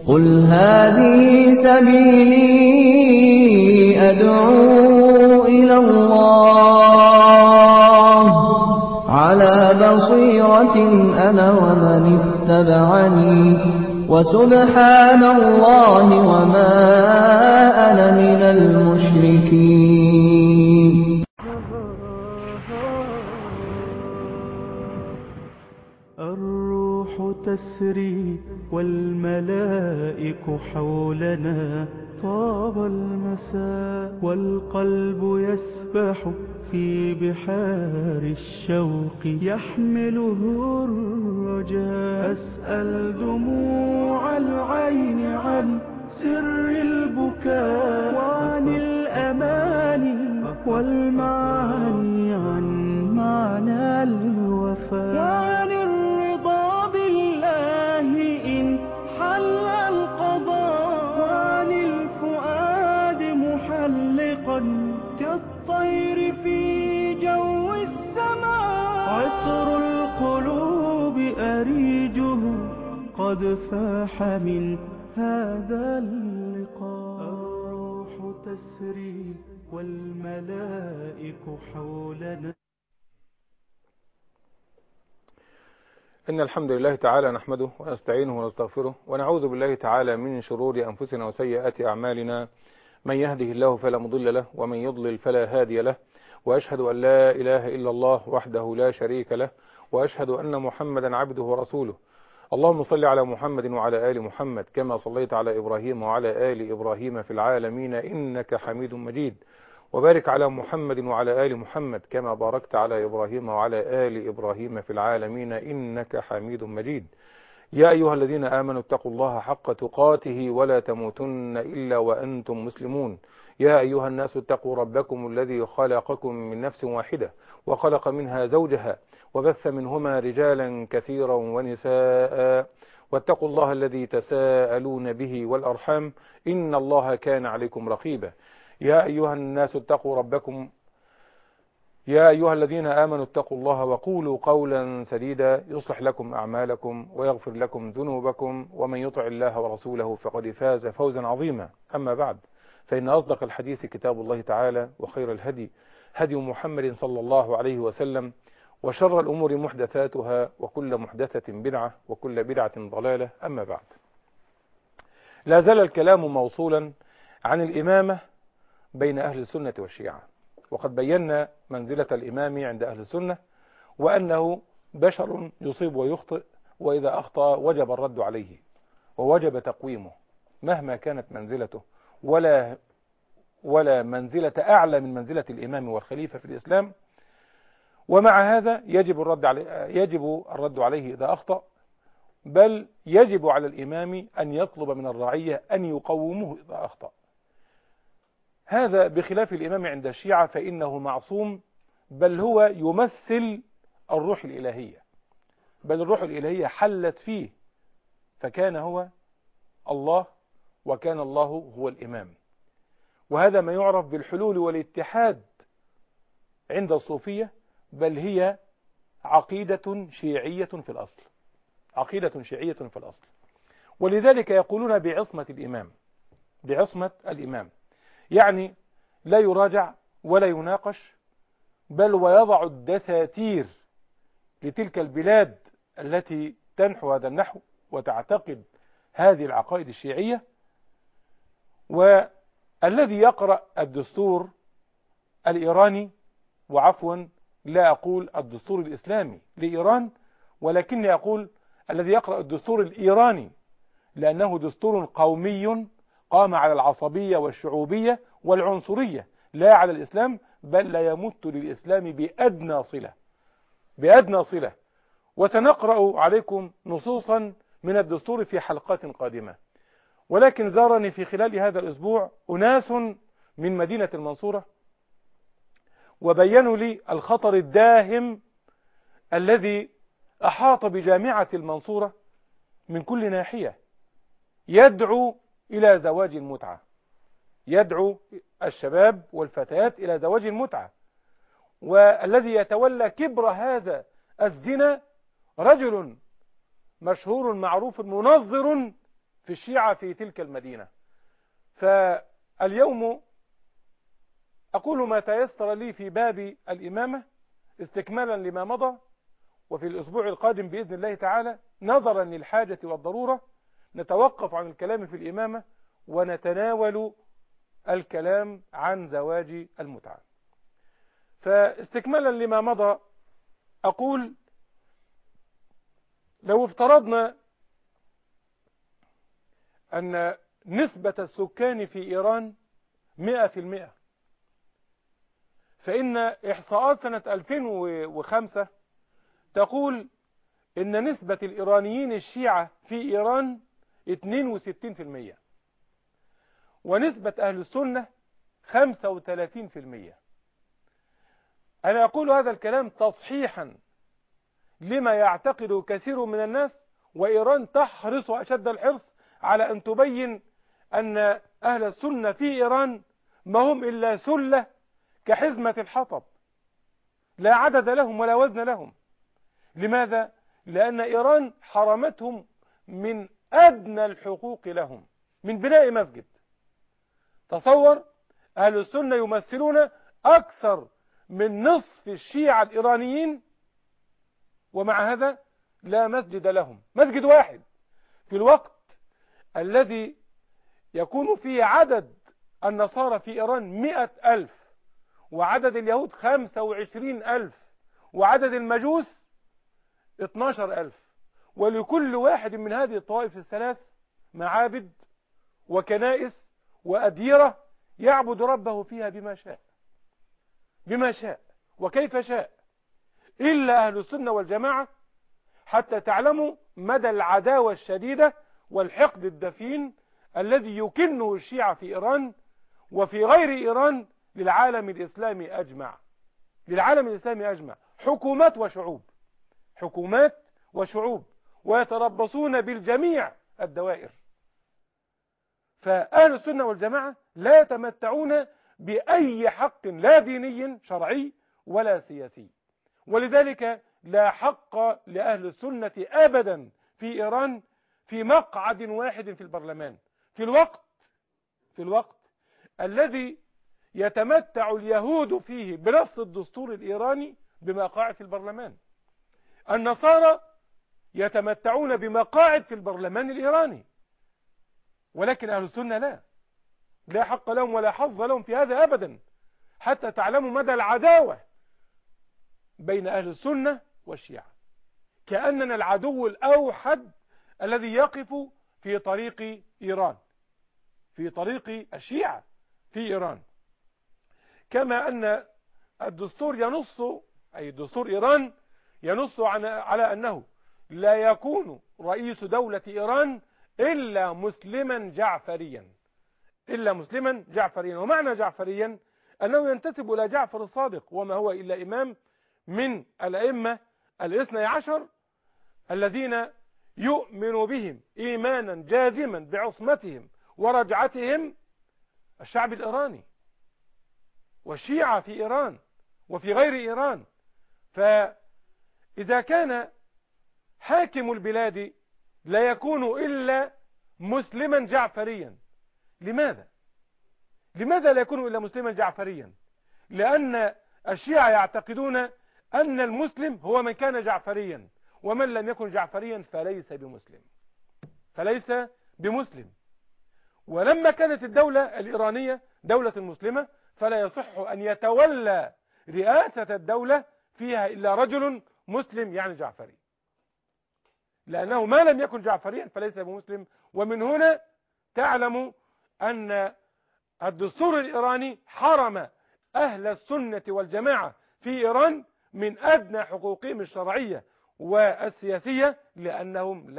قل هذه سبيلي أدعو إلى الله على بصيرة أنا ومن اتبعني وسبحان الله وما أنا من المشركين. الروح تسري والملائك حولنا، طاب المساء والقلب يسبح في بحار الشوق، يحمله الرجاء. أسأل دموع العين عن سر البكاء، وعن الأماني والمعاني، عن معنى الوفاء، وعن الرضا بالله إن حل القضاء، وعن الفؤاد محلقا كالطير في جو السماء. عطر القلوب أريجه قد فاح من هذا اللقاء. الروح تسري والملائك حولنا. إن الحمد لله تعالى نحمده ونستعينه ونستغفره ونعوذ بالله تعالى من شرور أنفسنا وسيئات أعمالنا. من يهده الله فلا مضل له ومن يضلل فلا هادي له، وأشهد أن لا إله إلا الله وحده لا شريك له، وأشهد أن محمدا عبده ورسوله. اللهم صل على محمد وعلى آل محمد كما صليت على إبراهيم وعلى آل إبراهيم في العالمين إنك حميد مجيد، وبارك على محمد وعلى آل محمد كما باركت على إبراهيم وعلى آل إبراهيم في العالمين إنك حميد مجيد. يا أيها الذين آمنوا اتقوا الله حق تقاته ولا تموتن إلا وأنتم مسلمون. يا أيها الناس اتقوا ربكم الذي خلقكم من نفس واحدة وخلق منها زوجها وبث منهما رجالا كثيرا ونساء، واتقوا الله الذي تساءلون به والأرحام إن الله كان عليكم رقيبا. يا أيها الناس اتقوا ربكم يا أيها الذين آمنوا اتقوا الله وقولوا قولا سديدا يصلح لكم أعمالكم ويغفر لكم ذنوبكم، ومن يطع الله ورسوله فقد فاز فوزا عظيما. أما بعد، فإن أصدق الحديث كتاب الله تعالى، وخير الهدي هدي محمد صلى الله عليه وسلم، وشر الأمور محدثاتها، وكل محدثة بدعة، وكل بدعة ضلالة. أما بعد، لا زال الكلام موصولا عن الإمامة بين أهل السنة والشيعة، وقد بينا منزلة الإمام عند أهل السنة، وأنه بشر يصيب ويخطئ، وإذا أخطأ وجب الرد عليه ووجب تقويمه مهما كانت منزلته، ولا منزلة أعلى من منزلة الإمام والخليفة في الإسلام. ومع هذا يجب الرد عليه إذا أخطأ، بل يجب على الإمام أن يطلب من الرعية أن يقوموه إذا أخطأ. هذا بخلاف الإمام عند الشيعة، فإنه معصوم، بل هو يمثل الروح الإلهية، بل الروح الإلهية حلت فيه، فكان هو الله وكان الله هو الإمام. وهذا ما يعرف بالحلول والاتحاد عند الصوفية، بل هي عقيدة شيعية في الأصل، عقيدة شيعية في الأصل. ولذلك يقولون بعصمة الإمام، يعني لا يراجع ولا يناقش، بل ويضع الدساتير لتلك البلاد التي تنحو هذا النحو وتعتقد هذه العقائد الشيعية. والذي يقرأ الدستور الإيراني، وعفوا لا أقول الدستور الإسلامي لإيران، ولكني أقول الذي يقرأ الدستور الإيراني، لأنه دستور قومي قام على العصبية والشعوبية والعنصرية، لا على الإسلام، بل لا يمت للإسلام بأدنى صلة. وسنقرأ عليكم نصوصا من الدستور في حلقات قادمة. ولكن زارني في خلال هذا الأسبوع أناس من مدينة المنصورة، وبينوا لي الخطر الداهم الذي أحاط بجامعة المنصورة من كل ناحية، يدعو إلى زواج المتعة، يدعو الشباب والفتيات إلى زواج المتعة. والذي يتولى كبر هذا الزنا رجل مشهور معروف منظر في الشيعة في تلك المدينة. فاليوم أقول ما تيسر لي في باب الإمامة استكمالا لما مضى، وفي الأسبوع القادم بإذن الله تعالى نظرا للحاجة والضرورة نتوقف عن الكلام في الإمامة ونتناول الكلام عن زواج المتعة. فاستكمالا لما مضى أقول لو افترضنا أن نسبة السكان في إيران 100%، فإن إحصاءات سنة 2005 تقول إن نسبة الإيرانيين الشيعة في إيران 62%، ونسبة أهل السنة 35%. أنا أقول هذا الكلام تصحيحا لما يعتقد كثير من الناس، وإيران تحرص أشد الحرص على أن تبين أن أهل السنة في إيران ما هم إلا سلة كحزمة الحطب، لا عدد لهم ولا وزن لهم. لماذا؟ لأن إيران حرمتهم من أدنى الحقوق لهم، من بناء مسجد. تصور أهل السنة يمثلون أكثر من نصف الشيعة الإيرانيين، ومع هذا لا مسجد لهم، مسجد واحد، في الوقت الذي يكون فيه عدد النصارى في إيران 100,000، وعدد اليهود 25,000، وعدد المجوس 12,000، ولكل واحد من هذه الطوائف الثلاث معابد وكنائس وأديرة يعبد ربه فيها بما شاء وكيف شاء، إلا أهل السنة والجماعة حتى تعلموا مدى العداوة الشديدة والحقد الدفين الذي يكنه الشيعة في إيران وفي غير إيران للعالم الإسلامي أجمع، حكومات وشعوب، ويتربصون بالجميع الدوائر. فأهل السنة والجماعة لا يتمتعون بأي حق لا ديني شرعي ولا سياسي، ولذلك لا حق لأهل السنة أبدا في إيران في مقعد واحد في البرلمان في الوقت الذي يتمتع اليهود فيه بنص الدستور الإيراني بمقاعد في البرلمان. النصارى يتمتعون بمقاعد في البرلمان الإيراني، ولكن أهل السنة لا حق لهم ولا حظ لهم في هذا أبدا، حتى تعلموا مدى العداوة بين أهل السنة والشيعة، كأننا العدو الأوحد الذي يقف في طريق إيران، في طريق الشيعة في إيران. كما أن الدستور ينص، أي دستور إيران ينص على أنه لا يكون رئيس دولة إيران إلا مسلما جعفريا. ومعنى جعفريا أنه ينتسب إلى جعفر الصادق، وما هو إلا إمام من الأئمة 12 الذين يؤمن بهم إيمانا جازما بعصمتهم ورجعتهم الشعب الإيراني والشيعة في إيران وفي غير إيران. فإذا كان حاكم البلاد لا يكون إلا مسلما جعفريا، لماذا لا يكون إلا مسلما جعفريا؟ لأن الشيعة يعتقدون أن المسلم هو من كان جعفريا، ومن لم يكن جعفريا فليس بمسلم. ولما كانت الدولة الإيرانية دولة مسلمة فلا يصح أن يتولى رئاسة الدولة فيها إلا رجل مسلم، يعني جعفري، لأنه ما لم يكن جعفريا فليس بمسلم. ومن هنا تعلم أن الدستور الإيراني حرم أهل السنة والجماعة في إيران من أدنى حقوقهم الشرعية والسياسية، لأنهم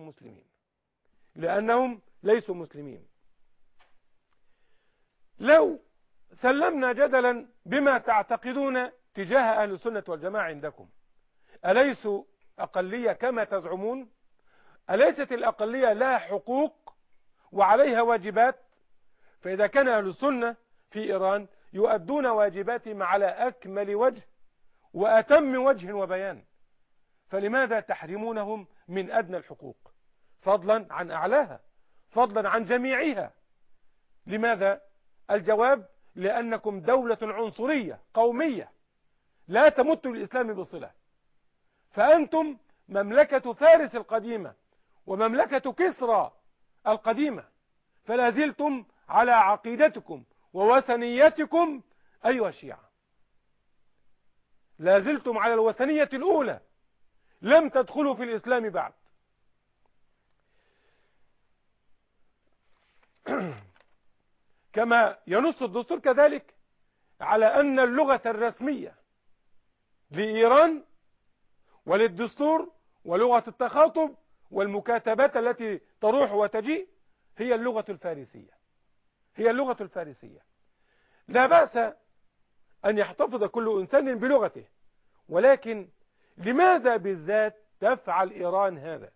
ليسوا مسلمين. لو سلمنا جدلا بما تعتقدون تجاه أهل السنة والجماعة عندكم، أليسوا أقلية كما تزعمون؟ أليست الأقلية لها حقوق وعليها واجبات؟ فإذا كان أهل السنة في إيران يؤدون واجباتهم على أكمل وجه وأتم وجه وبيان، فلماذا تحرمونهم من أدنى الحقوق فضلا عن أعلاها؟ فضلا عن جميعها. لماذا؟ الجواب: لأنكم دولة عنصرية قومية لا تمت للإسلام بصلة. فأنتم مملكة فارس القديمة ومملكة كسرى القديمة، فلا زلتم على عقيدتكم ووثنيتكم أيها الشيعة، لا زلتم على الوثنية الأولى، لم تدخلوا في الإسلام بعد. كما ينص الدستور كذلك على أن اللغة الرسمية لإيران وللدستور ولغة التخاطب والمكاتبات التي تروح وتجيء هي اللغة الفارسية، هي اللغة الفارسية. لا بأس أن يحتفظ كل إنسان بلغته، ولكن لماذا بالذات تفعل إيران هذا؟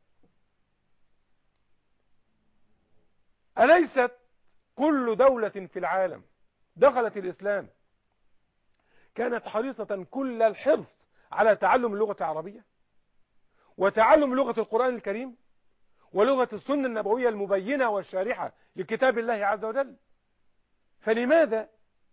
أليست كل دولة في العالم دخلت الإسلام كانت حريصة كل الحرص على تعلم اللغة العربية وتعلم لغة القرآن الكريم ولغة السنة النبوية المبينة والشارحة لكتاب الله عز وجل؟ فلماذا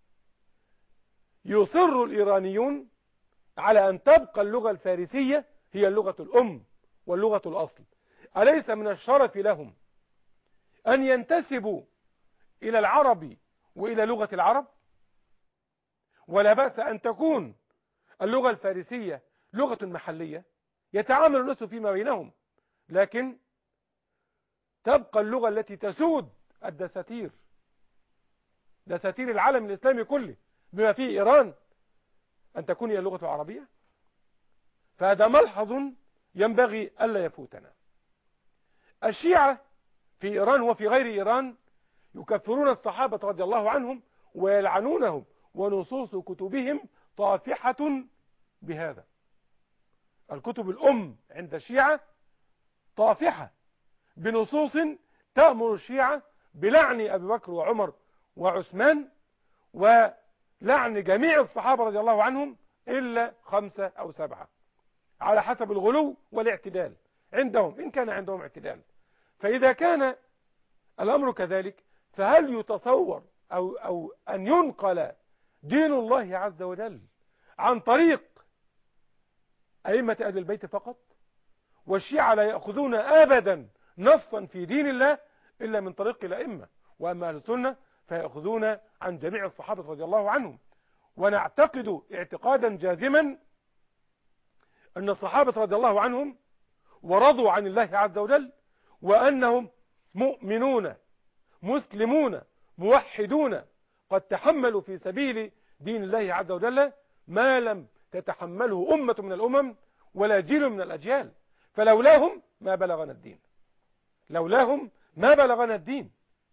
يصر الإيرانيون على أن تبقى اللغة الفارسية هي اللغة الأم واللغة الأصل؟ أليس من الشرف لهم أن ينتسبوا إلى العرب وإلى لغة العرب؟ ولا بأس أن تكون اللغة الفارسية لغة محلية يتعامل الناس فيما بينهم، لكن تبقى اللغة التي تسود الدساتير، دساتير العالم الإسلامي كله بما فيه إيران، أن تكون هي اللغة العربية. فهذا ملحظ ينبغي ألا يفوتنا. الشيعة في إيران وفي غير إيران يكفرون الصحابة رضي الله عنهم ويلعنونهم، ونصوص كتبهم طافحة بهذا. الكتب الأم عند الشيعة طافحة بنصوص تأمر الشيعة بلعن أبي بكر وعمر وعثمان ولعن جميع الصحابة رضي الله عنهم إلا 5 أو 7 على حسب الغلو والاعتدال عندهم، إن كان عندهم اعتدال. فإذا كان الأمر كذلك، فهل يتصور أو أن ينقل دين الله عز وجل عن طريق أئمة أهل البيت فقط؟ والشيعة لا يأخذون أبدا نصا في دين الله إلا من طريق الأئمة، وأما أهل السنة فيأخذون عن جميع الصحابة رضي الله عنهم. ونعتقد اعتقادا جازما أن الصحابة رضي الله عنهم ورضوا عن الله عز وجل، وأنهم مؤمنون مسلمون موحدون قد تحملوا في سبيل دين الله عز وجل ما لم تتحمله أمة من الأمم ولا جيل من الأجيال. فلولاهم ما بلغنا الدين، لولاهم ما بلغنا الدين.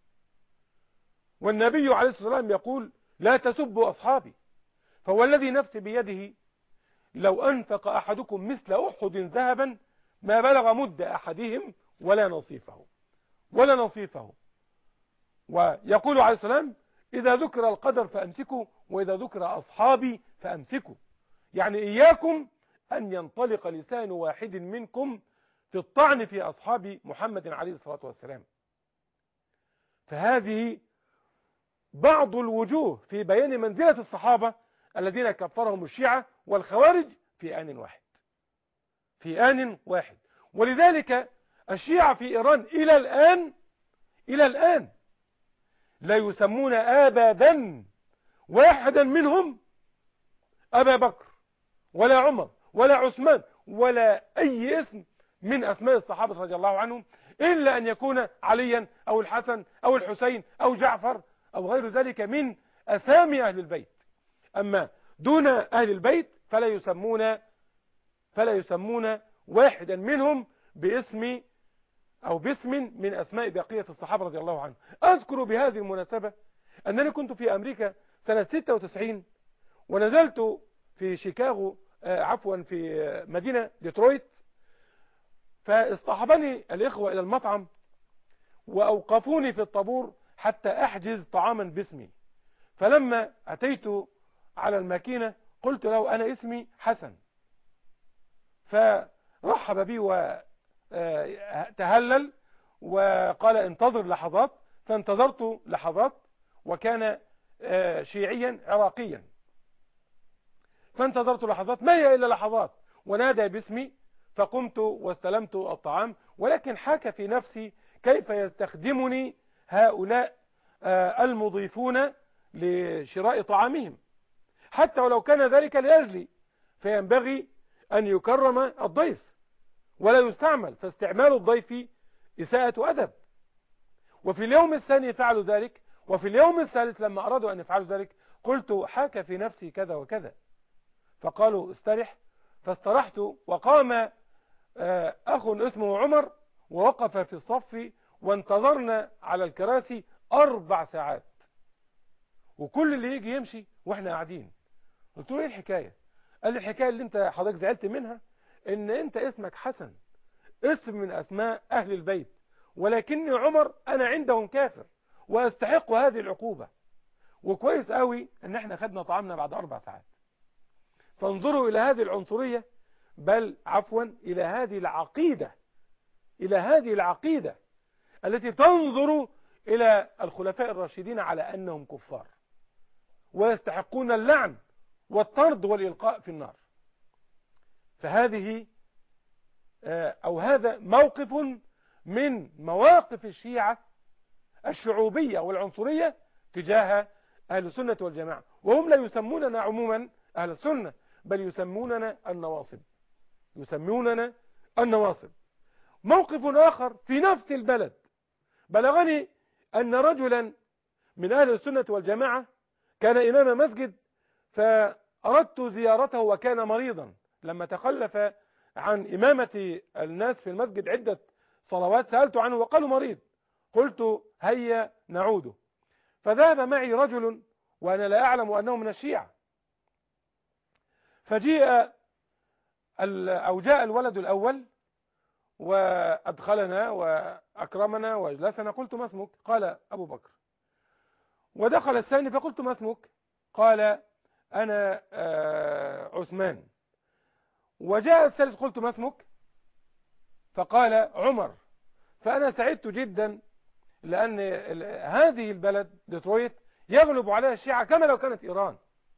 والنبي عليه الصلاة والسلام يقول: لا تسبوا أصحابي، فهو الذي نفسي بيده لو أنفق أحدكم مثل أحد ذهبا ما بلغ مد أحدهم ولا نصيفه، ولا نصيفه. ويقول عليه السلام: إذا ذكر القدر فأمسكوا، وإذا ذكر أصحابي فأمسكوا. يعني إياكم أن ينطلق لسان واحد منكم في الطعن في أصحاب محمد عليه الصلاة والسلام. فهذه بعض الوجوه في بيان منزلة الصحابة الذين كفرهم الشيعة والخوارج في آن واحد، في آن واحد. ولذلك الشيعة في إيران إلى الآن لا يسمون أبدا واحدا منهم أبا بكر ولا عمر ولا عثمان ولا أي اسم من أسماء الصحابة رضي الله عنهم، إلا أن يكون عليا أو الحسن أو الحسين أو جعفر أو غير ذلك من أسامي أهل البيت. أما دون أهل البيت فلا يسمون واحدا منهم باسم أو باسم من أسماء بقية الصحابة رضي الله عنهم. أذكر بهذه المناسبة أنني كنت في أمريكا سنة 96 ونزلت في شيكاغو في مدينة ديترويت، فاصطحبني الإخوة إلى المطعم وأوقفوني في الطابور حتى أحجز طعاما باسمي. فلما أتيت على الماكينة قلت له: أنا اسمي حسن. فرحب بي وتهلل وقال انتظر لحظات، فانتظرت لحظات، وكان شيعيا عراقيا، فانتظرت لحظات ما هي إلا لحظات، ونادى باسمي فقمت واستلمت الطعام، ولكن حاك في نفسي كيف يستخدمني هؤلاء المضيفون لشراء طعامهم، حتى ولو كان ذلك لأجلي، فينبغي أن يكرم الضيف ولا يستعمل، فاستعمال الضيف إساءة أدب. وفي اليوم الثاني فعلوا ذلك، وفي اليوم الثالث لما أرادوا أن يفعلوا ذلك قلت حاك في نفسي كذا وكذا، فقالوا استرح، فاسترحت، وقام أخ اسمه عمر ووقف في الصف، وانتظرنا على الكراسي 4 ساعات، وكل اللي يجي يمشي واحنا قاعدين. قلت له ايه الحكاية؟ قال لي الحكاية اللي انت حضرتك زعلت منها ان انت اسمك حسن، اسم من اسماء اهل البيت، ولكني عمر انا عندهم كافر واستحق هذه العقوبة، وكويس قوي ان احنا خدنا طعامنا بعد 4 ساعات. فانظروا الى هذه العنصرية، بل عفوا الى هذه العقيدة، الى هذه العقيدة التي تنظر الى الخلفاء الراشدين على انهم كفار ويستحقون اللعن والطرد والإلقاء في النار. فهذه أو هذا موقف من مواقف الشيعة الشعوبية والعنصرية تجاه أهل السنة والجماعة، وهم لا يسموننا عموما أهل السنة، بل يسموننا النواصب، يسموننا النواصب. موقف آخر في نفس البلد، بلغني أن رجلا من أهل السنة والجماعة كان إمام مسجد، فأردت زيارته وكان مريضا، لما تخلف عن إمامة الناس في المسجد عدة صلوات سألت عنه وقالوا مريض، قلت هيا نعوده، فذهب معي رجل وأنا لا أعلم أنه من الشيعة، فجاء الولد الأول وأدخلنا وأكرمنا وأجلسنا، قلت ما اسمك؟ قال أبو بكر. ودخل الثاني فقلت ما اسمك؟ قال أنا عثمان. وجاء الثالث قلت ما اسمك؟ فقال عمر. فأنا سعدت جدا، لأن هذه البلد ديترويت يغلب عليها الشيعة كما لو كانت إيران.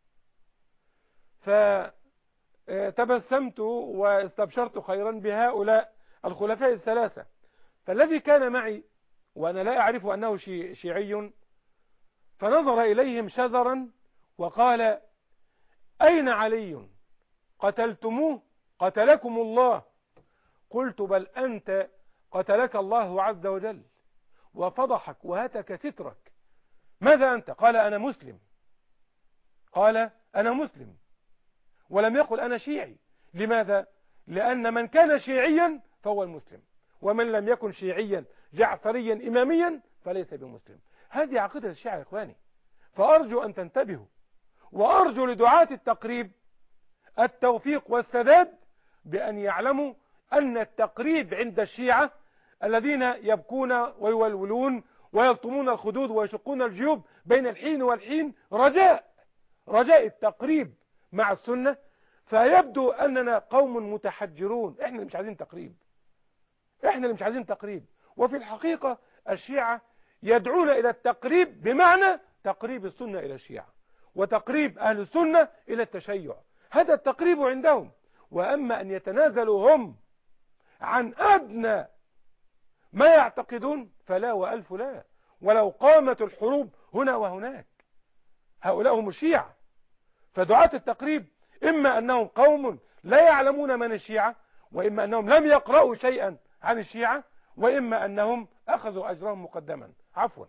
فتبسمت واستبشرت خيرا بهؤلاء الخلفاء الثلاثة. فالذي كان معي وأنا لا أعرف أنه شيعي، فنظر إليهم شذرا وقال أين علي؟ قتلتموه؟ قتلكم الله. قلت بل أنت قتلك الله عز وجل وفضحك وهتك سترك. ماذا أنت؟ قال أنا مسلم. قال أنا مسلم، ولم يقل أنا شيعي. لماذا؟ لأن من كان شيعيا فهو المسلم، ومن لم يكن شيعيا جعفريا إماميا فليس بمسلم. هذه عقيدة الشيعة يا إخواني، فأرجو أن تنتبهوا، وأرجو لدعاة التقريب التوفيق والسداد بأن يعلموا أن التقريب عند الشيعة الذين يبكون ويولولون ويلطمون الخدود ويشقون الجيوب بين الحين والحين رجاء التقريب مع السنة، فيبدو أننا قوم متحجرون. احنا اللي مش عايزين تقريب، احنا اللي مش عايزين تقريب. وفي الحقيقة الشيعة يدعون إلى التقريب بمعنى تقريب السنة إلى الشيعة، وتقريب أهل السنة إلى التشيع. هذا التقريب عندهم. وأما أن يتنازلوا هم عن أدنى ما يعتقدون فلا وألف لا، ولو قامت الحروب هنا وهناك. هؤلاء هم الشيعة. فدعاة التقريب إما أنهم قوم لا يعلمون من الشيعة، وإما أنهم لم يقرأوا شيئا عن الشيعة، وإما أنهم أخذوا أجرهم مقدما. عفوا.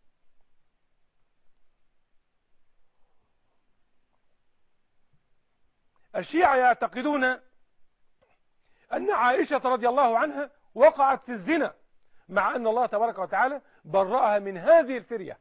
الشيعة يعتقدون أن عائشة رضي الله عنها وقعت في الزنا، مع أن الله تبارك وتعالى برأها من هذه الفرية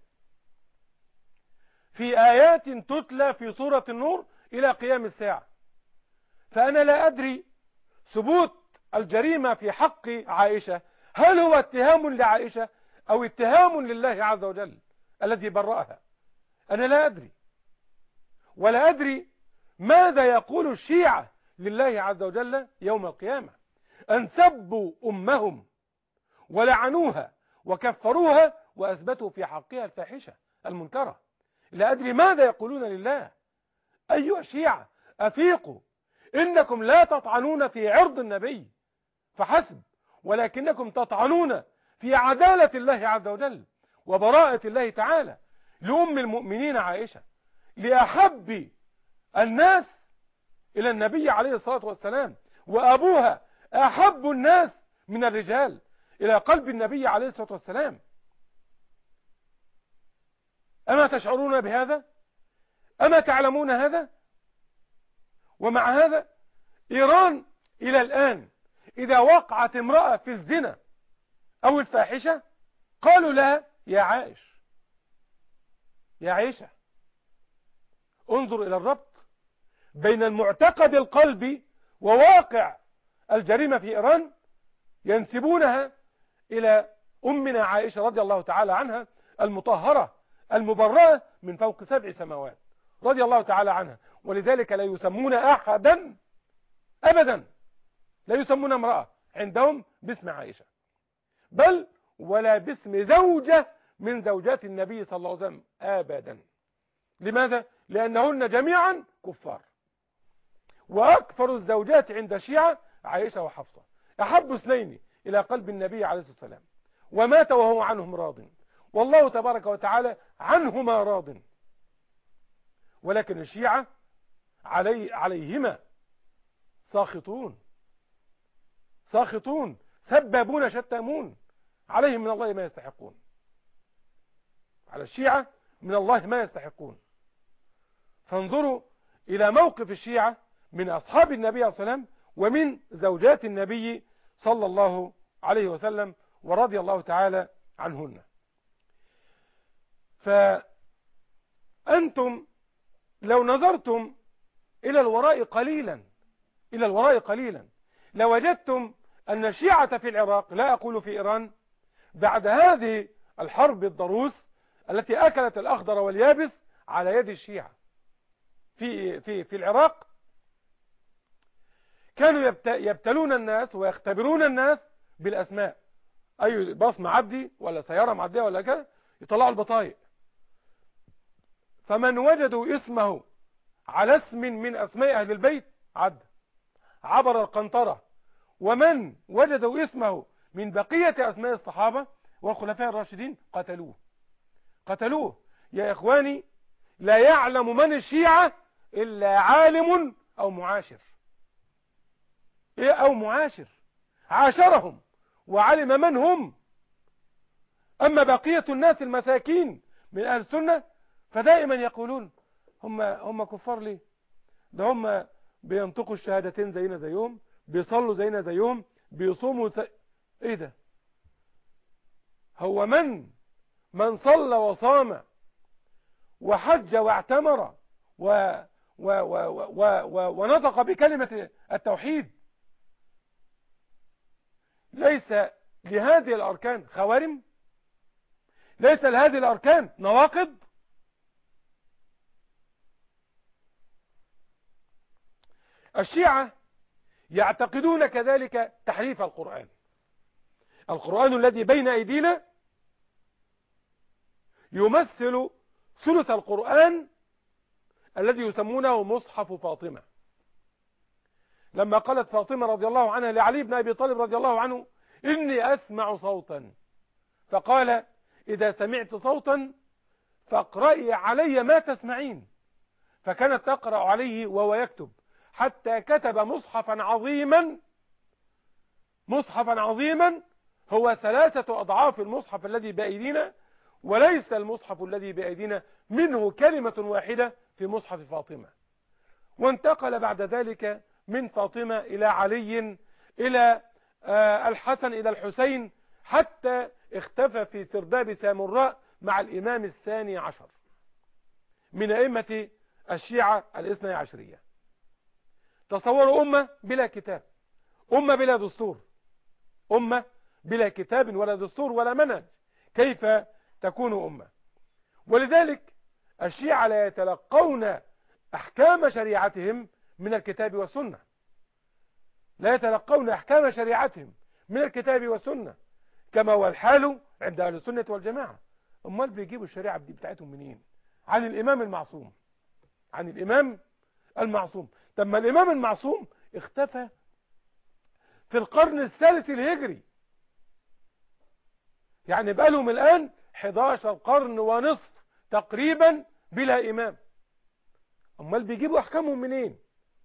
في آيات تتلى في سورة النور إلى قيام الساعة. فأنا لا أدري ثبوت الجريمة في حق عائشة هل هو اتهام لعائشة أو اتهام لله عز وجل الذي برأها. أنا لا أدري، ولا أدري ماذا يقول الشيعة لله عز وجل يوم القيامة. أن سبوا أمهم ولعنوها وكفروها وأثبتوا في حقها الفاحشة المنكرة. لا أدري ماذا يقولون لله. أيها الشيعة أفيقوا، إنكم لا تطعنون في عرض النبي فحسب، ولكنكم تطعنون في عدالة الله عز وجل وبراءة الله تعالى لأم المؤمنين عائشة، لأحب الناس إلى النبي عليه الصلاة والسلام، وأبوها أحب الناس من الرجال إلى قلب النبي عليه الصلاة والسلام. أما تشعرون بهذا؟ أما تعلمون هذا؟ ومع هذا إيران إلى الآن إذا وقعت امرأة في الزنا أو الفاحشة قالوا لها يا عائش، يا عائشة. انظر إلى الربط بين المعتقد القلبي وواقع الجريمة في إيران، ينسبونها إلى أمنا عائشة رضي الله تعالى عنها المطهرة المبرأة من فوق 7 سماوات رضي الله تعالى عنها. ولذلك لا يسمون أحدا أبدا، لا يسمون امرأة عندهم باسم عائشة، بل ولا باسم زوجة من زوجات النبي صلى الله عليه وسلم أبدا. لماذا؟ لأنهن جميعا كفار. وأكثر الزوجات عند الشيعة عائشة وحفصة، أحب اثنين إلى قلب النبي عليه الصلاة والسلام، ومات وهو عنهم راض، والله تبارك وتعالى عنهما راض. ولكن الشيعة عليهما ساخطون سبابون شتامون، عليهم من الله ما يستحقون، على الشيعة من الله ما يستحقون. فانظروا إلى موقف الشيعة من أصحاب النبي عليه الصلاة والسلام ومن زوجات النبي صلى الله عليه وسلم ورضي الله تعالى عنهن. فأنتم لو نظرتم إلى الوراء قليلا لوجدتم أن الشيعة في العراق، لا أقول في إيران، بعد هذه الحرب الضروس التي أكلت الأخضر واليابس على يد الشيعة في العراق، كانوا يبتلون الناس ويختبرون الناس بالأسماء. أي باص معدي ولا سيارة معدية ولا كذا يطلعوا البطايق، فمن وجدوا اسمه على اسم من أسماء أهل البيت عبر القنطرة، ومن وجدوا اسمه من بقية أسماء الصحابة والخلفاء الراشدين قتلوه. يا إخواني، لا يعلم من الشيعة إلا عالم أو معاشر عاشرهم وعلم من هم. أما بقية الناس المساكين من أهل السنة فدائما يقولون هم كفار ليه؟ ده هم بينطقوا الشهادتين زينا زيهم، بيصلوا زينا زيهم، بيصوموا ايه ده؟ هو من صلى وصام وحج واعتمر ونطق بكلمة التوحيد ليس لهذه الأركان خوارم؟ ليس لهذه الأركان نواقض؟ الشيعة يعتقدون كذلك تحريف القرآن الذي بين أيدينا يمثل ثلث القرآن الذي يسمونه مصحف فاطمة. لما قالت فاطمة رضي الله عنها لعلي بن أبي طالب رضي الله عنه إني أسمع صوتا، فقال إذا سمعت صوتا فاقرأي علي ما تسمعين، فكانت تقرأ عليه وهو يكتب، حتى كتب مصحفا عظيما هو 3 أضعاف المصحف الذي بأيدينا، وليس المصحف الذي بأيدينا منه كلمة واحدة في مصحف فاطمة. وانتقل بعد ذلك من فاطمة إلى علي إلى الحسن إلى الحسين، حتى اختفى في سرداب سامراء مع الإمام الثاني عشر من أئمة الشيعة الاثني عشرية. تصوروا أمة بلا كتاب، أمة بلا دستور، أمة بلا كتاب ولا دستور ولا منهج، كيف تكون أمة؟ ولذلك الشيعة لا يتلقون أحكام شريعتهم من الكتاب والسنة، لا يتلقون أحكام شريعتهم من الكتاب والسنة، كما هو الحال عند أهل السنة والجماعة. أمال بيجيبوا الشريعة بتاعتهم منين؟ عن الإمام المعصوم، عن الإمام المعصوم. طب ما الإمام المعصوم اختفى في القرن الثالث الهجري، يعني بقالهم الآن 11 قرن ونصف تقريبا بلا إمام. أمال بيجيبوا أحكامهم منين؟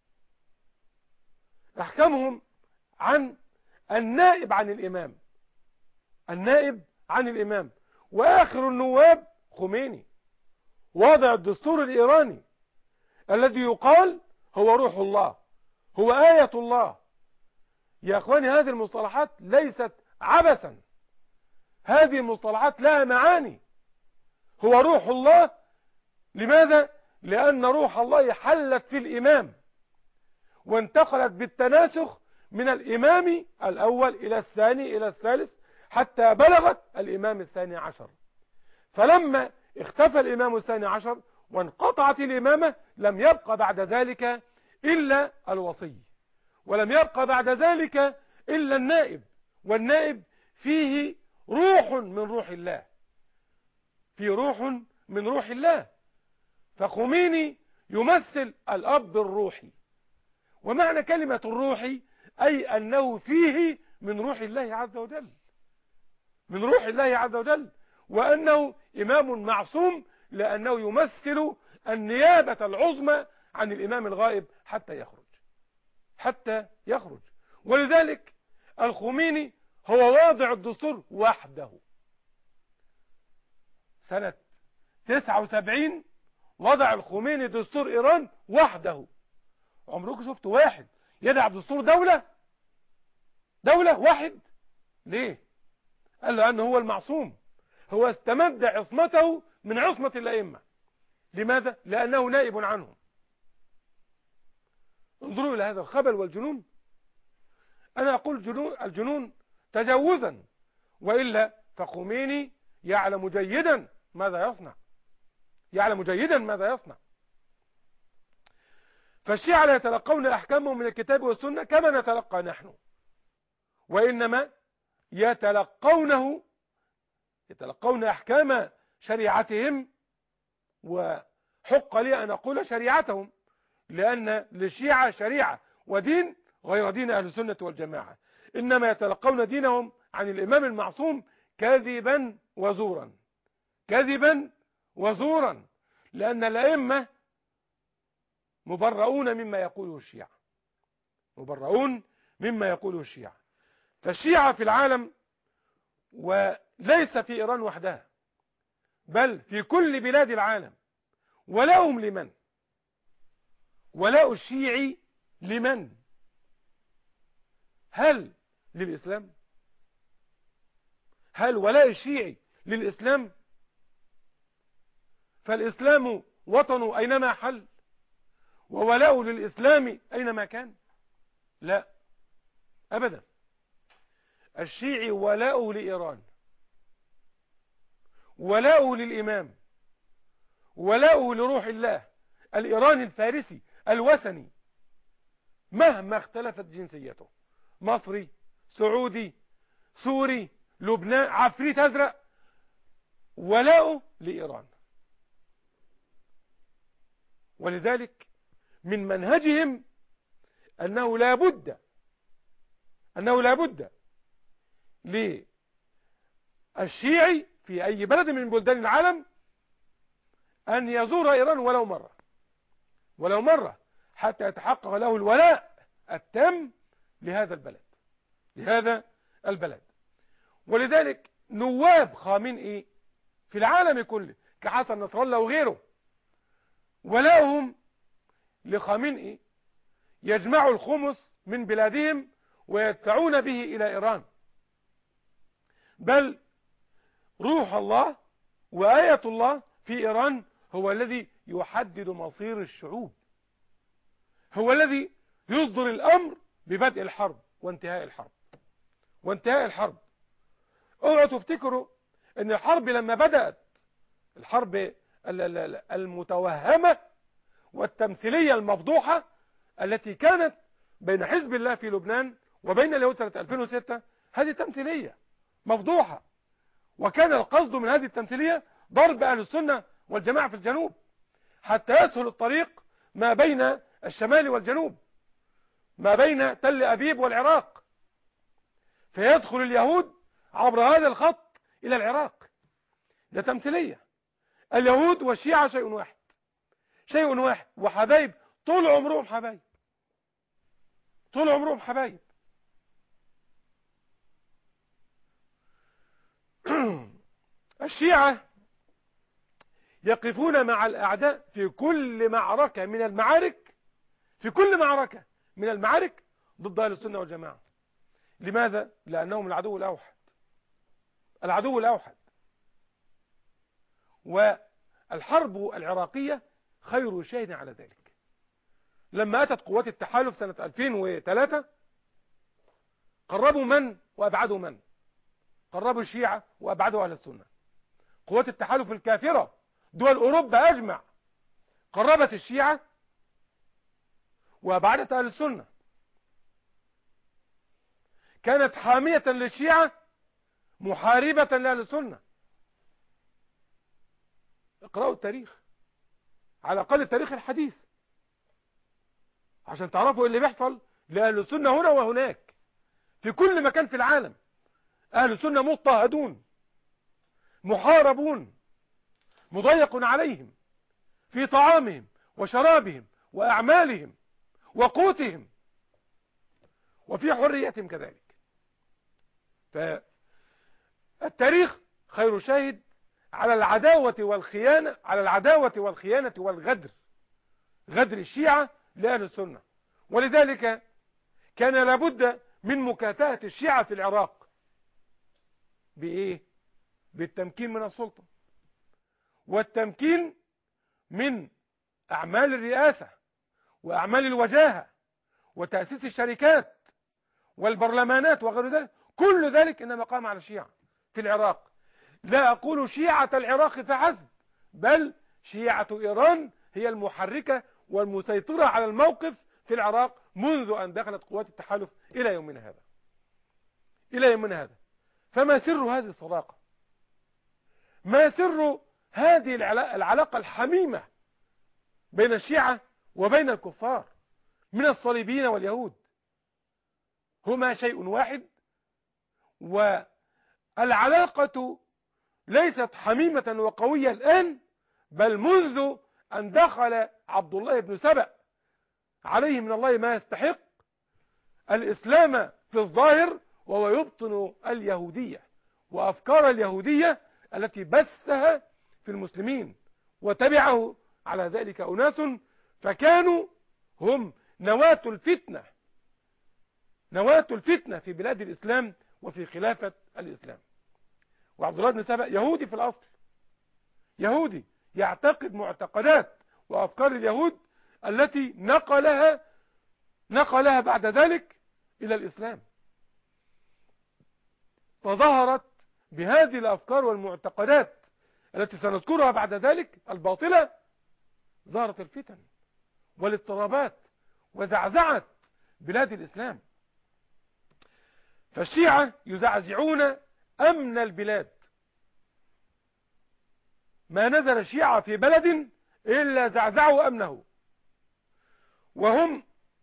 أحكامهم عن النائب عن الإمام، النائب عن الإمام. وآخر النواب خميني، واضع الدستور الإيراني الذي يقال هو روح الله، هو آية الله. يا أخواني هذه المصطلحات ليست عبثا، هذه المصطلحات لها معاني. هو روح الله، لماذا؟ لأن روح الله حلت في الإمام وانتقلت بالتناسخ من الإمام الأول إلى الثاني إلى الثالث حتى بلغت الإمام الثاني عشر. فلما اختفى الإمام الثاني عشر وانقطعت الإمامة لم يبقى بعد ذلك إلا الوصي، ولم يبقى بعد ذلك إلا النائب. والنائب فيه روح من روح الله، في روح من روح الله. فخميني يمثل الأب الروحي. ومعنى كلمة الروحي أي أنه فيه من روح الله عز وجل، من روح الله عز وجل، وأنه إمام معصوم لأنه يمثل النيابة العظمى عن الإمام الغائب حتى يخرج. ولذلك الخميني هو واضع الدستور وحده. سنة 79 وضع الخميني دستور إيران وحده. عمركم شفتوا واحد يدعى دستور دولة واحد؟ ليه؟ قال له أنه هو المعصوم، هو استمد عصمته من عصمة الأئمة. لماذا؟ لأنه نائب عنهم. انظروا إلى هذا الخبل والجنون. أنا أقول الجنون تجوزا، وإلا فخميني يعلم جيدا ماذا يصنع، يعلم جيدا ماذا يصنع. فالشيعة لا يتلقون أحكامهم من الكتاب والسنة كما نتلقى نحن، وإنما يتلقون أحكام شريعتهم، وحق لي أن أقول شريعتهم، لأن للشيعة شريعة ودين غير دين أهل السنة والجماعة. إنما يتلقون دينهم عن الإمام المعصوم كذبا وزورا، كذبا وزورا، لأن الأئمة مبرؤون مما يقوله الشيعة، مبرؤون مما يقوله الشيعة. فالشيعة في العالم، وليس في إيران وحدها، بل في كل بلاد العالم. ولاؤهم لمن؟ ولاء الشيعي لمن؟ هل للإسلام؟ هل ولاء الشيعي للإسلام؟ فالإسلام وطنه أينما حل، وولاؤه للإسلام أينما كان؟ لا أبدا. الشيعي ولاؤه لإيران، ولاؤه للإمام، ولاؤه لروح الله الإيراني الفارسي الوثني، مهما اختلفت جنسيته، مصري، سعودي، سوري، لبنان، عفريت أزرق، ولاؤه لإيران. ولذلك من منهجهم أنه لا بد للشيعي في أي بلد من بلدان العالم أن يزور إيران ولو مرة حتى يتحقق له الولاء التام لهذا البلد. ولذلك نواب خامنئي في العالم كله كحسن نصر الله وغيره، ولاؤهم لخامنئي يجمعوا الخمس من بلادهم ويدفعون به إلى إيران. بل روح الله وآية الله في إيران هو الذي يحدد مصير الشعوب، هو الذي يصدر الأمر ببدء الحرب وانتهاء الحرب. اوعوا تفتكروا ان الحرب لما بدأت، الحرب المتوهمة والتمثيلية المفضوحة التي كانت بين حزب الله في لبنان وبين اليهود سنة 2006، هذه تمثيلية مفضوحة. وكان القصد من هذه التمثيلية ضرب أهل السنة والجماعة في الجنوب حتى يسهل الطريق ما بين الشمال والجنوب، ما بين تل أبيب والعراق، فيدخل اليهود عبر هذا الخط إلى العراق. ده تمثيلية. اليهود والشيعة شيء واحد، شيء واحد، وحبايب طول عمرهم حبايب، طول عمرهم حبايب. الشيعة يقفون مع الأعداء في كل معركة من المعارك، في كل معركة من المعارك ضد أهل السنة والجماعة. لماذا؟ لأنهم العدو الأوحد، العدو الأوحد. والحرب العراقية خير شاهد على ذلك. لما أتت قوات التحالف سنة 2003 قربوا من وأبعدوا من؟ قربوا الشيعة وأبعدوا أهل السنة. قوات التحالف الكافرة دول أوروبا أجمع قربت الشيعة وأبعدت أهل السنة. كانت حامية للشيعة محاربة لأهل السنة. اقرأوا التاريخ، على الأقل التاريخ الحديث، عشان تعرفوا اللي بيحصل لأهل السنة هنا وهناك في كل مكان في العالم. أهل السنة مضطهدون، محاربون، مضيق عليهم في طعامهم وشرابهم وأعمالهم وقوتهم وفي حريتهم كذلك. فالتاريخ خير شاهد على العداوة والخيانة، على العداوة والخيانة والغدر، غدر الشيعة لأهل السنة. ولذلك كان لابد من مكافأة الشيعة في العراق بإيه؟ بالتمكين من السلطة، والتمكين من أعمال الرئاسة وأعمال الوجاهة وتأسيس الشركات والبرلمانات وغير ذلك. كل ذلك إنما قام على الشيعة في العراق. لا أقول شيعة العراق فحسب، بل شيعة إيران هي المحركة والمسيطرة على الموقف في العراق منذ أن دخلت قوات التحالف إلى يومنا هذا، إلى يومنا هذا. فما سر هذه الصداقة؟ ما سر هذه العلاقة الحميمة بين الشيعة وبين الكفار من الصليبيين واليهود؟ هما شيء واحد، والعلاقة ليست حميمة وقوية الآن، بل منذ أن دخل عبد الله بن سبأ عليه من الله ما يستحق الإسلام في الظاهر، وهو يبطن اليهودية وأفكار اليهودية التي بثها في المسلمين، وتبعه على ذلك أناس فكانوا هم نواة الفتنة، نواة الفتنة في بلاد الإسلام وفي خلافة الإسلام. وعبد الله بن سبأ يهودي في الأصل، يهودي يعتقد معتقدات وأفكار اليهود التي نقلها بعد ذلك إلى الإسلام. فظهرت بهذه الأفكار والمعتقدات التي سنذكرها بعد ذلك الباطلة، ظهرت الفتن والاضطرابات وزعزعت بلاد الإسلام. فالشيعة يزعزعون أمن البلاد. ما نزل الشيعة في بلد إلا زعزعوا أمنه. وهم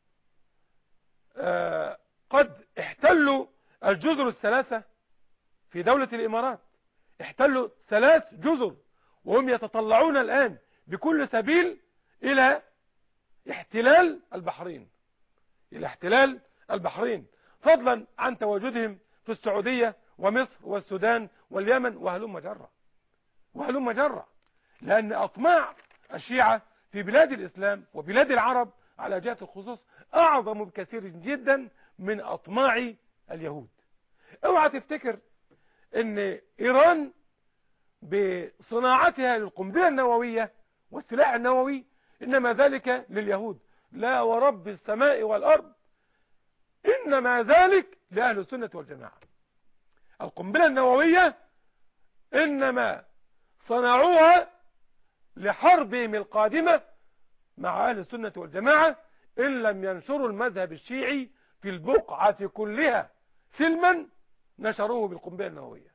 قد احتلوا الجزر الثلاثة في دولة الإمارات، احتلوا 3 جزر، وهم يتطلعون الآن بكل سبيل إلى احتلال البحرين، إلى احتلال البحرين، فضلا عن تواجدهم في السعودية ومصر والسودان واليمن وهلم جرة، وهلم جرة. لأن أطماع الشيعة في بلاد الإسلام وبلاد العرب على جهة الخصوص أعظم بكثير جدا من أطماع اليهود. اوعى تفتكر ان إيران بصناعتها للقنبلة النووية والسلاح النووي إنما ذلك لليهود. لا ورب السماء والأرض، إنما ذلك لأهل السنة والجماعة. القنبلة النووية إنما صنعوها لحربهم القادمة مع أهل السنة والجماعة إن لم ينشروا المذهب الشيعي في البقعة كلها سلما نشروه بالقنبلة النووية.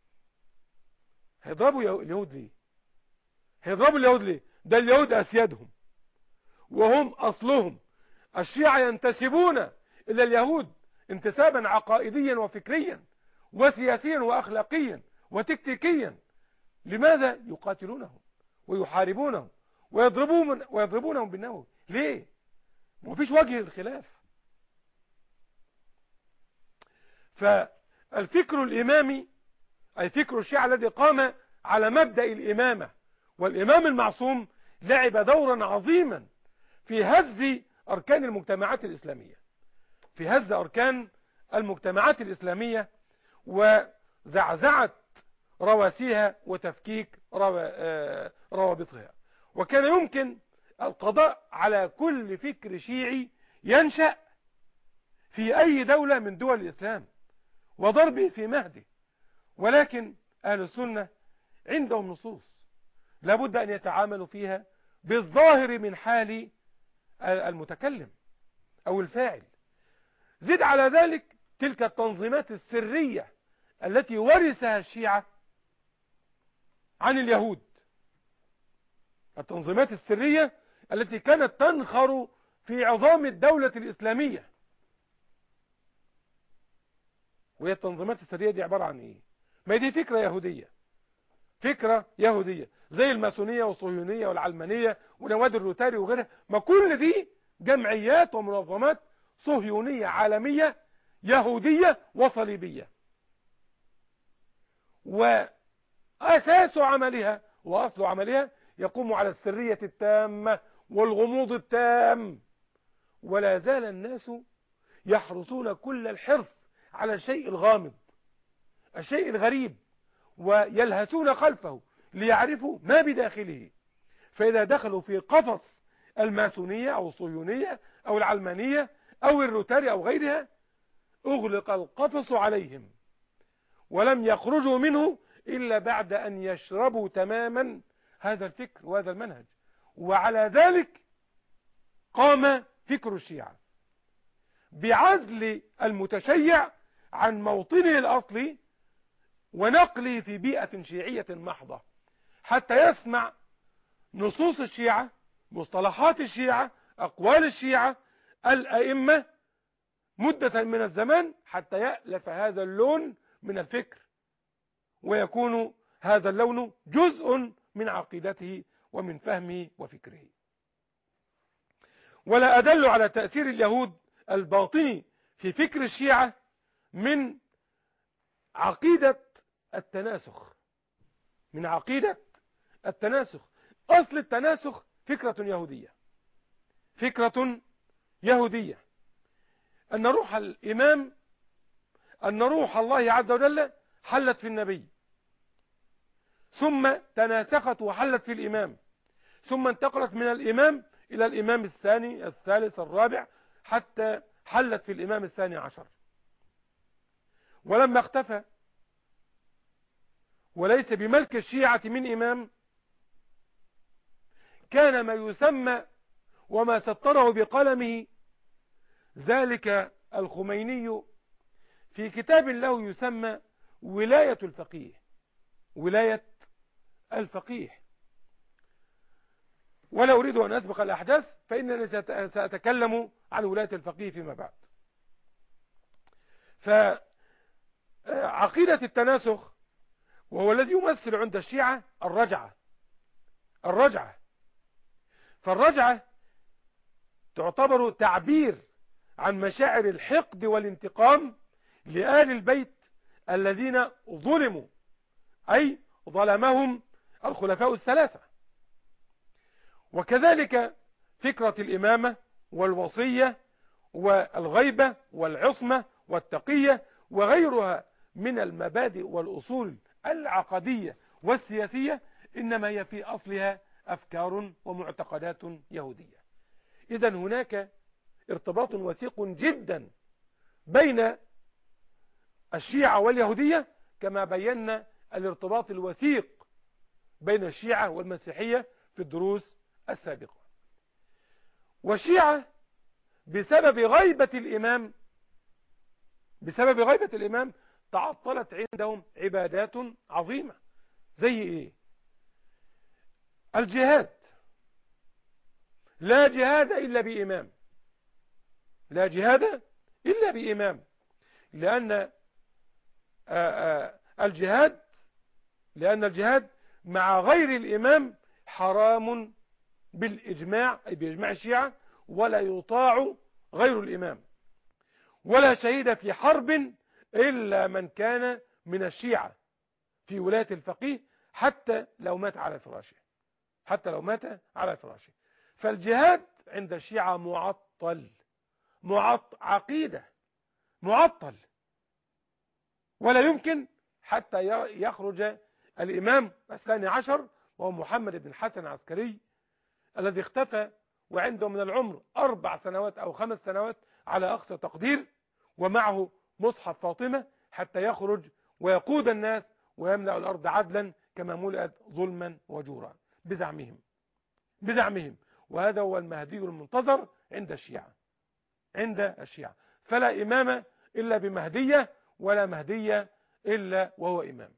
هيضربوا اليهود ليه؟ هيضربوا اليهود ليه؟ ده اليهود أسيادهم وهم أصلهم. الشيعة ينتسبون إلى اليهود انتسابا عقائديا وفكريا وسياسيا وأخلاقيا وتكتيكيا. لماذا يقاتلونهم ويحاربونهم ويضربونهم بالنووي؟ ليه؟ مفيش وجه للخلاف. فالفكر الإمامي أي فكر الشيعة الذي قام على مبدأ الإمامة والإمام المعصوم لعب دورا عظيما في هز أركان المجتمعات الإسلامية، في هز أركان المجتمعات الإسلامية وزعزعة رواسيها وتفكيك روابطها. وكان يمكن القضاء على كل فكر شيعي ينشأ في أي دولة من دول الإسلام وضربه في مهده، ولكن أهل السنة عندهم نصوص لابد أن يتعاملوا فيها بالظاهر من حال المتكلم أو الفاعل. زد على ذلك تلك التنظيمات السرية التي ورثها الشيعة عن اليهود، التنظيمات السرية التي كانت تنخر في عظام الدولة الإسلامية. وهي التنظيمات السرية دي عبارة عن إيه؟ ما دي فكرة يهودية، فكرة يهودية زي الماسونية والصهيونية والعلمانية ونوادي الروتاري وغيرها. ما كل دي جمعيات ومنظمات صهيونية عالمية يهودية وصليبية، وأساس عملها وأصل عملها يقوم على السرية التامة والغموض التام. ولا زال الناس يحرصون كل الحرص على الشيء الغامض، الشيء الغريب، ويلهثون خلفه ليعرفوا ما بداخله. فإذا دخلوا في قفص الماسونية أو الصهيونية أو العلمانية أو الروتاري أو غيرها أغلق القفص عليهم ولم يخرجوا منه إلا بعد أن يشربوا تماما هذا الفكر وهذا المنهج. وعلى ذلك قام فكر الشيعة بعزل المتشيع عن موطنه الأصلي ونقله في بيئة شيعية محضة حتى يسمع نصوص الشيعة، مصطلحات الشيعة، أقوال الشيعة، الأئمة مدة من الزمان حتى يألف هذا اللون من الفكر ويكون هذا اللون جزء من عقيدته ومن فهمه وفكره. ولا أدل على تأثير اليهود الباطني في فكر الشيعة من عقيدة التناسخ، من عقيدة التناسخ. أصل التناسخ فكرة يهودية، فكرة يهودية أن روح الإمام، أن روح الله عز وجل حلت في النبي ثم تناسخت وحلت في الإمام ثم انتقلت من الإمام إلى الإمام الثاني الثالث الرابع حتى حلت في الإمام الثاني عشر. ولما اختفى وليس بملك الشيعة من إمام كان ما يسمى وما سطره بقلمه ذلك الخميني في كتاب له يسمى ولاية الفقيه، ولاية الفقيه. ولا أريد أن أسبق الأحداث فإنني سأتكلم عن ولاية الفقيه فيما بعد. فعقيدة التناسخ وهو الذي يمثل عند الشيعة الرجعة. فالرجعة تعتبر تعبير عن مشاعر الحقد والانتقام لآل البيت الذين ظلموا، أي ظلمهم الخلفاء الثلاثة. وكذلك فكرة الإمامة والوصية والغيبة والعصمة والتقية وغيرها من المبادئ والأصول العقدية والسياسية إنما هي في أصلها أفكار ومعتقدات يهودية. إذن هناك ارتباط وثيق جدا بين الشيعة واليهودية كما بينا الارتباط الوثيق بين الشيعة والمسيحية في الدروس السابقة. والشيعة بسبب غيبة الإمام تعطلت عندهم عبادات عظيمة. زي ايه؟ الجهاد. لا جهاد إلا بإمام، لا جهاد إلا بإمام. لأن الجهاد مع غير الإمام حرام بالإجماع، أي بإجماع الشيعة، ولا يطاع غير الإمام. ولا شهيد في حرب إلا من كان من الشيعة في ولاية الفقيه، حتى لو مات على فراشه، حتى لو مات على فراشه. فالجهاد عند الشيعة معطل، عقيدة معطل، ولا يمكن حتى يخرج الإمام الثاني عشر، وهو محمد بن الحسن العسكري الذي اختفى وعنده من العمر 4 سنوات أو 5 سنوات على أقصى تقدير، ومعه مصحف فاطمة، حتى يخرج ويقود الناس ويملأ الأرض عدلا كما ملأت ظلما وجورا بزعمهم. وهذا هو المهدي المنتظر عند الشيعة. فلا إمام إلا بمهدية، ولا مهدية إلا وهو إمام.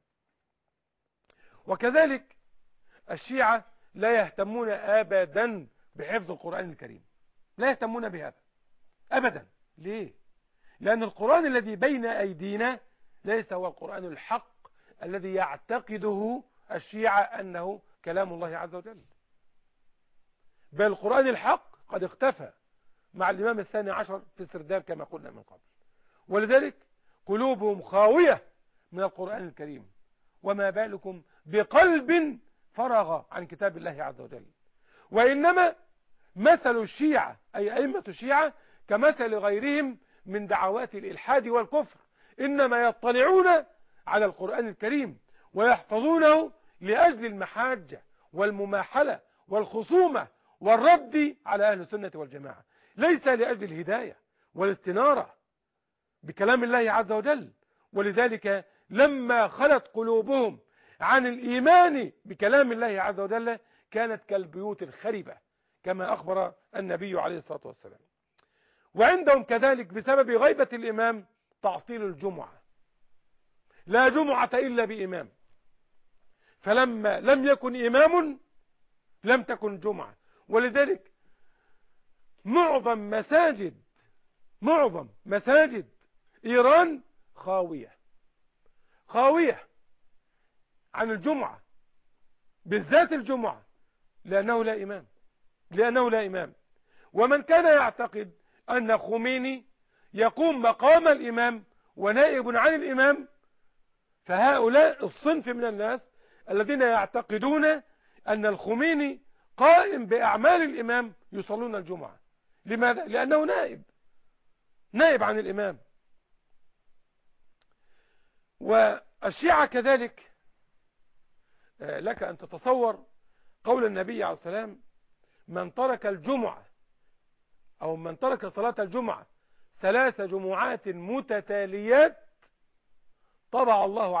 وكذلك الشيعة لا يهتمون أبدا بحفظ القرآن الكريم، لا يهتمون بهذا أبدا. ليه؟ لأن القرآن الذي بين أيدينا ليس هو القرآن الحق الذي يعتقده الشيعة أنه كلام الله عز وجل، بل القرآن الحق قد اختفى مع الإمام الثاني عشر في السرداب كما قلنا من قبل. ولذلك قلوبهم خاوية من القرآن الكريم، وما بالكم بقلب فرغ عن كتاب الله عز وجل. وإنما مثل الشيعة، أي أئمة الشيعة، كمثل غيرهم من دعوات الإلحاد والكفر، إنما يطلعون على القرآن الكريم ويحفظونه لأجل المحاجة والمماحلة والخصومة والرد على أهل السنة والجماعة، ليس لأجل الهداية والاستنارة بكلام الله عز وجل. ولذلك لما خلت قلوبهم عن الإيمان بكلام الله عز وجل كانت كالبيوت الخربة كما أخبر النبي عليه الصلاة والسلام. وعندهم كذلك بسبب غيبة الإمام تعطيل الجمعة، لا جمعة إلا بإمام، فلما لم يكن إمام لم تكن جمعة. ولذلك معظم مساجد إيران خاوية عن الجمعة، بالذات الجمعة، لأنه لا إمام. ومن كان يعتقد أن خميني يقوم مقام الإمام ونائب عن الإمام، فهؤلاء الصنف من الناس الذين يعتقدون أن الخميني قائم بأعمال الإمام يصلون الجمعة. لماذا؟ لأنه نائب عن الإمام. والشيعة كذلك لك أن تتصور قول النبي عليه الصلاة والسلام: من ترك الجمعة أو من ترك صلاة الجمعة 3 جمعات متتاليات طبع الله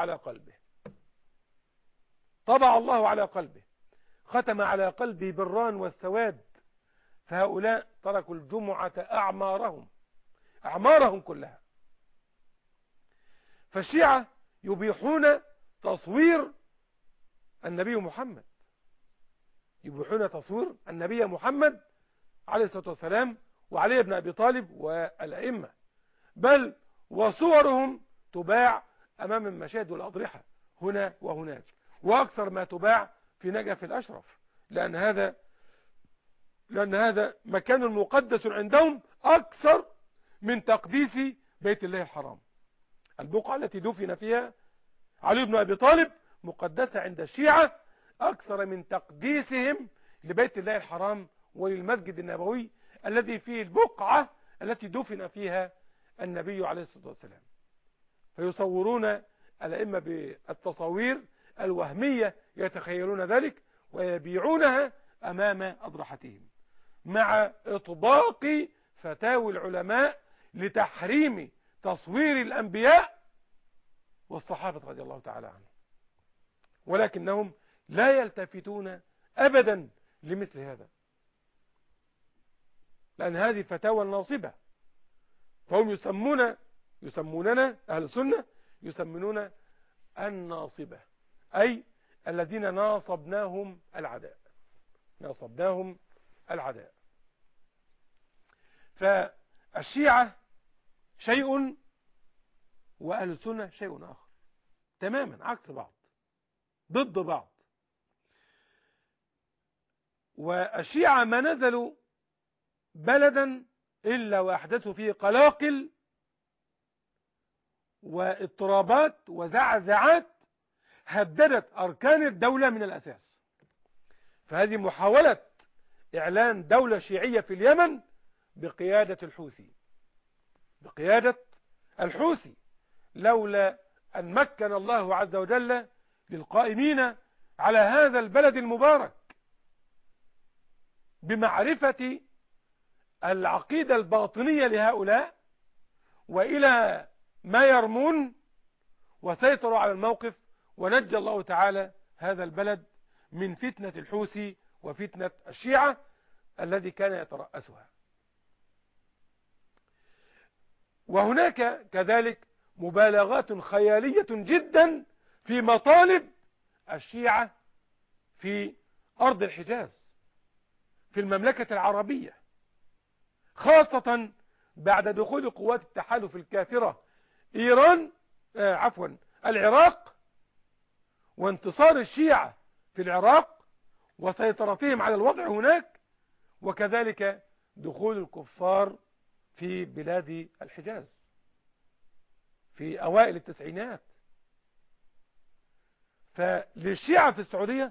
على قلبه، ختم على قلبه بالران والسواد. فهؤلاء تركوا الجمعة أعمارهم كلها. فالشيعة يبيحون تصوير النبي محمد عليه الصلاة والسلام وعلي بن أبي طالب والأئمة، بل وصورهم تباع أمام المشاهد والأضرحة هنا وهناك، وأكثر ما تباع في نجف الأشرف، لأن هذا مكان مقدس عندهم أكثر من تقديس بيت الله الحرام. البقعة التي دفن فيها علي بن أبي طالب مقدسة عند الشيعة أكثر من تقديسهم لبيت الله الحرام وللمسجد النبوي الذي فيه البقعة التي دفن فيها النبي عليه الصلاة والسلام. فيصورون الأئمة بالتصاوير الوهمية، يتخيلون ذلك ويبيعونها أمام أضرحتهم، مع إطباق فتاوي العلماء لتحريم تصوير الأنبياء والصحابة رضي الله تعالى عنهم. ولكنهم لا يلتفتون أبدا لمثل هذا، لأن هذه فتاوى ناصبة. فهم يسموننا أهل السنة، يسمونون الناصبة، أي الذين ناصبناهم العداء، ناصبناهم العداء. فالشيعة شيء وأهل السنة شيء آخر تماما، عكس بعض، ضد بعض. والشيعة ما نزلوا بلدا إلا وأحدثوا فيه قلاقل واضطرابات وزعزعات هددت أركان الدولة من الأساس. فهذه محاولة إعلان دولة شيعية في اليمن بقيادة الحوثي، بقيادة الحوثي، لولا أن مكن الله عز وجل للقائمين على هذا البلد المبارك بمعرفة العقيدة الباطنية لهؤلاء وإلى ما يرمون، وسيطروا على الموقف، ونجى الله تعالى هذا البلد من فتنة الحوثي وفتنة الشيعة الذي كان يترأسها. وهناك كذلك مبالغات خيالية جدا في مطالب الشيعة في أرض الحجاز في المملكة العربية، خاصة بعد دخول قوات التحالف الكافرة العراق، وانتصار الشيعة في العراق وسيطرتهم على الوضع هناك، وكذلك دخول الكفار في بلاد الحجاز في أوائل التسعينات. فللشيعة في السعودية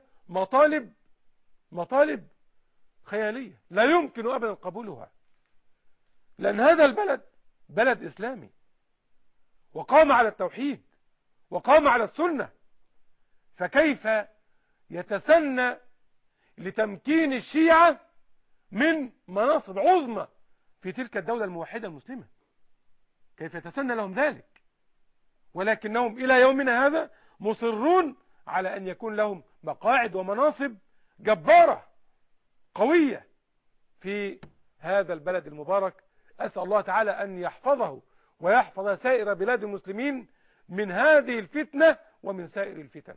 مطالب خيالية لا يمكن أبدا قبولها، لأن هذا البلد بلد إسلامي وقام على التوحيد وقام على السنة، فكيف يتسنى لتمكين الشيعة من مناصب عظمى في تلك الدولة الموحدة المسلمة؟ كيف يتسنى لهم ذلك؟ ولكنهم إلى يومنا هذا مصرون على أن يكون لهم مقاعد ومناصب جبارة قوية في هذا البلد المبارك. أسأل الله تعالى أن يحفظه ويحفظ سائر بلاد المسلمين من هذه الفتنة ومن سائر الفتن.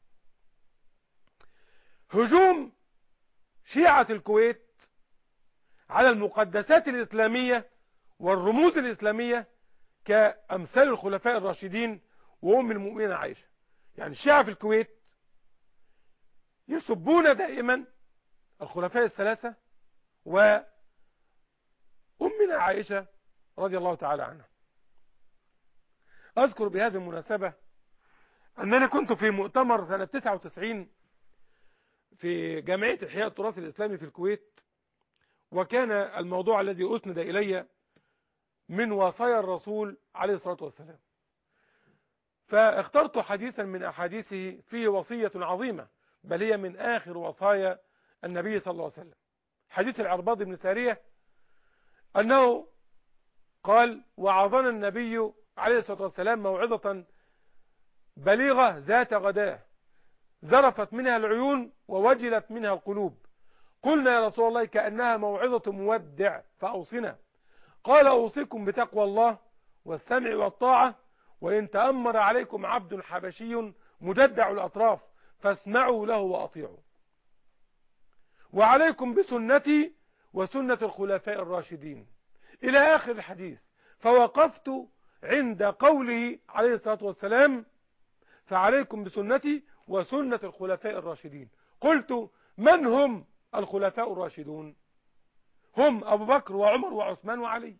هجوم شيعة الكويت على المقدسات الإسلامية والرموز الإسلامية كأمثال الخلفاء الراشدين وأم المؤمنين عائشة، يعني الشيعة في الكويت يسبون دائما الخلفاء الثلاثة وأمنا عائشة رضي الله تعالى عنها. أذكر بهذه المناسبة أنني كنت في مؤتمر سنة 99 في جمعية إحياء التراث الإسلامي في الكويت، وكان الموضوع الذي أسند إلي من وصايا الرسول عليه الصلاة والسلام، فاخترت حديثا من أحاديثه فيه وصية عظيمة، بل هي من آخر وصايا النبي صلى الله عليه وسلم، حديث العرباض بن سارية أنه قال: وعظنا النبي عليه الصلاة والسلام موعظة بليغة ذات غداه زرفت منها العيون ووجلت منها القلوب، قلنا يا رسول الله كأنها موعظة مودع فأوصنا، قال: أوصيكم بتقوى الله والسمع والطاعة، وإن تأمر عليكم عبد حبشي مجدع الأطراف فاسمعوا له وأطيعوا، وعليكم بسنتي وسنة الخلفاء الراشدين، إلى آخر الحديث. فوقفت عند قوله عليه الصلاة والسلام: فعليكم بسنتي وسنة الخلفاء الراشدين. قلت: من هم الخلفاء الراشدون؟ هم أبو بكر وعمر وعثمان وعلي.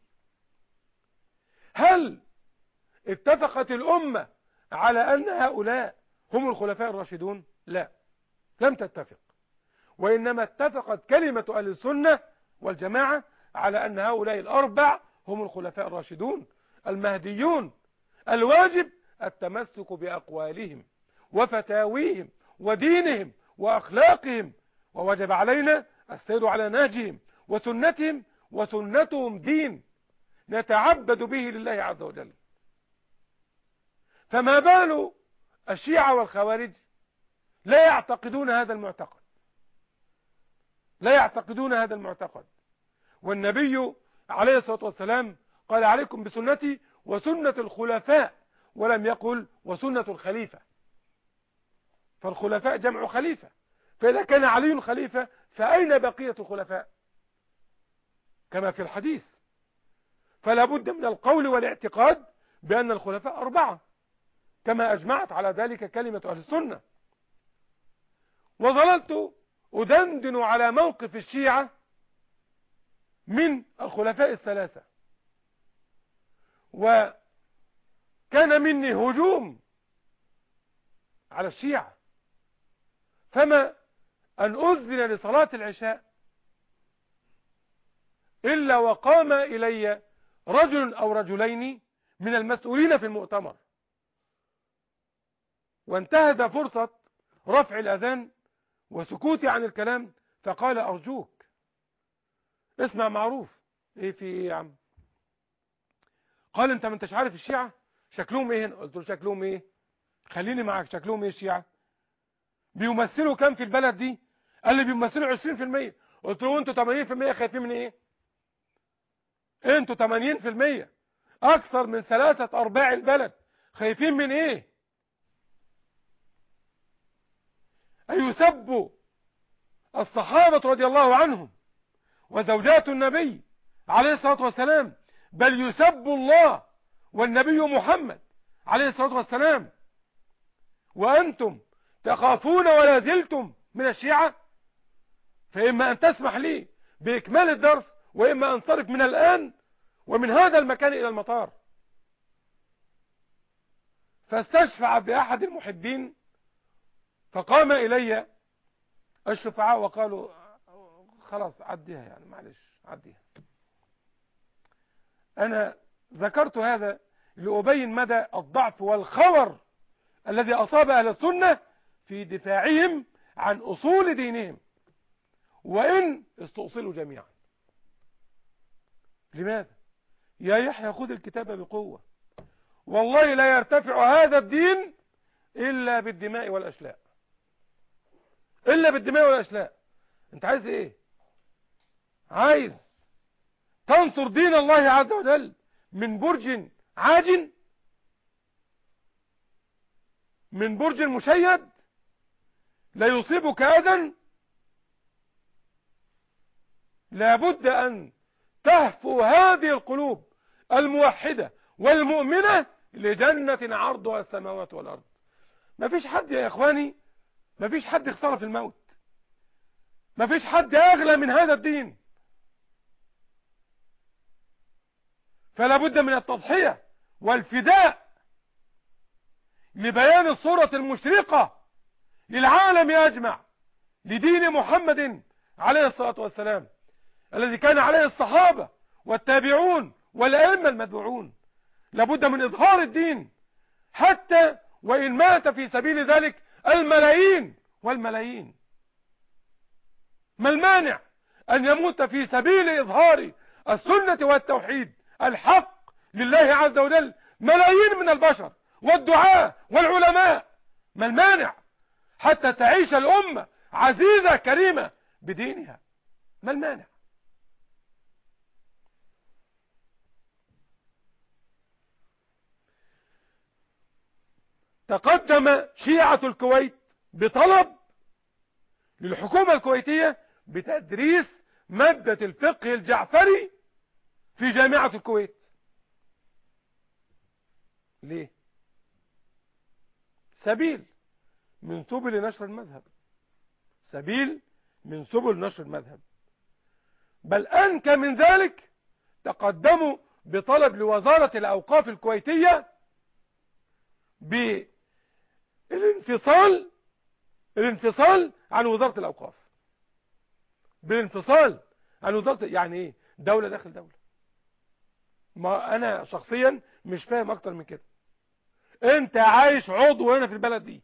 هل اتفقت الأمة على أن هؤلاء هم الخلفاء الراشدون؟ لا، لم تتفق، وإنما اتفقت كلمة أهل السنة والجماعة على أن هؤلاء الأربع هم الخلفاء الراشدون المهديون، الواجب التمسك بأقوالهم وفتاويهم ودينهم وأخلاقهم، ووجب علينا السير على نهجهم وسنتهم، وسنتهم دين نتعبد به لله عز وجل. فما بال الشيعة والخوارج لا يعتقدون هذا المعتقد، لا يعتقدون هذا المعتقد. والنبي عليه الصلاة والسلام قال: عليكم بسنتي وسنة الخلفاء ولم يقل وسنة الخليفة، فالخلفاء جمع خليفة، فإذا كان علي خليفة فأين بقية الخلفاء كما في الحديث؟ فلا بد من القول والاعتقاد بأن الخلفاء 4 كما أجمعت على ذلك كلمة أهل السنة. وظللت أدندن على موقف الشيعة من الخلفاء ال3، وكان مني هجوم على الشيعة، فما أن أذن لصلاة العشاء إلا وقام إلي رجل أو رجلين من المسؤولين في المؤتمر، وانتهز فرصة رفع الأذان وسكوتي عن الكلام، فقال أرجوك اسمع معروف. ايه في ايه يا عم؟ قال انت ما انتش عارف الشيعة شكلهم ايه هنا؟ قلت له شكلهم ايه؟ خليني معاك، شكلهم ايه الشيعة؟ بيمثلوا كام في البلد دي؟ قال لي بيمثلوا 20%. قلت له انتوا 80% خايفين من ايه؟ انتوا 80% اكثر من 3/4 البلد خايفين من ايه؟ أن يسبوا الصحابة رضي الله عنهم وزوجات النبي عليه الصلاة والسلام، بل يسبوا الله والنبي محمد عليه الصلاة والسلام، وأنتم تخافون ولا زلتم من الشيعة؟ فإما أن تسمح لي بإكمال الدرس، وإما أنصرف من الآن ومن هذا المكان إلى المطار. فاستشفع بأحد المحبين، فقام إلي الشفعاء وقالوا خلاص عديها، يعني معلش عديها. أنا ذكرت هذا لأبين مدى الضعف والخور الذي أصاب أهل السنة في دفاعهم عن أصول دينهم، وإن استؤصلوا جميعا. لماذا؟ يا يحيى خذ الكتاب بقوة، والله لا يرتفع هذا الدين إلا بالدماء والأشلاء، إلا بالدماء والأشلاء. أنت عايز إيه؟ عايز تنصر دين الله عز وجل من برج عاج، من برج مشيد لا يصيبك أذى؟ لابد أن تهفو هذه القلوب الموحدة والمؤمنة لجنة عرضها السماوات والأرض. ما فيش حد يا إخواني، ما فيش حد يخسر في الموت، ما فيش حد أغلى من هذا الدين. فلا بد من التضحية والفداء لبيان الصورة المشرقة للعالم أجمع لدين محمد عليه الصلاة والسلام، الذي كان عليه الصحابة والتابعون والأئمة المتبوعون. لابد من إظهار الدين، حتى وإن مات في سبيل ذلك الملايين والملايين. ما المانع أن يموت في سبيل إظهار السنة والتوحيد الحق لله عز وجل ملايين من البشر والدعاة والعلماء؟ ما المانع حتى تعيش الأمة عزيزة كريمة بدينها؟ ما المانع؟ تقدم شيعة الكويت بطلب للحكومة الكويتية بتدريس مادة الفقه الجعفري في جامعة الكويت. ليه؟ سبيل من سبل نشر المذهب، سبيل من سبل نشر المذهب. بل أنكى من ذلك، تقدموا بطلب لوزارة الأوقاف الكويتية بالانفصال عن وزارة الأوقاف، بالانفصال عن وزارة. يعني ايه دولة داخل دولة؟ ما انا شخصيا مش فاهم اكتر من كده. انت عايش عضو هنا في البلد دي،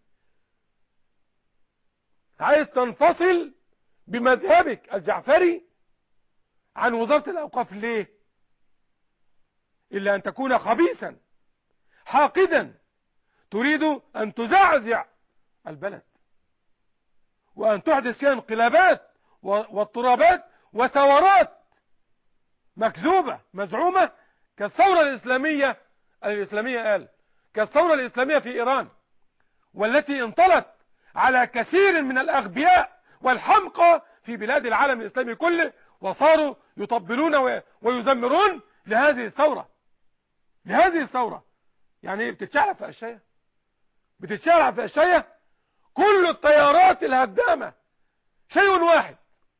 عايز تنفصل بمذهبك الجعفري عن وزارة الأوقاف. ليه؟ إلا أن تكون خبيثا حاقدا تريد أن تزعزع البلد وأن تحدث فيها انقلابات واضطرابات وثورات مكذوبة مزعومة كالثورة الإسلامية. قال كالثورة الإسلامية في إيران، والتي انطلت على كثير من الأغبياء والحمقى في بلاد العالم الإسلامي كله، وصاروا يطبلون ويزمرون لهذه الثورة. يعني بتتشعلق في أشياء، كل التيارات الهدامة شيء واحد،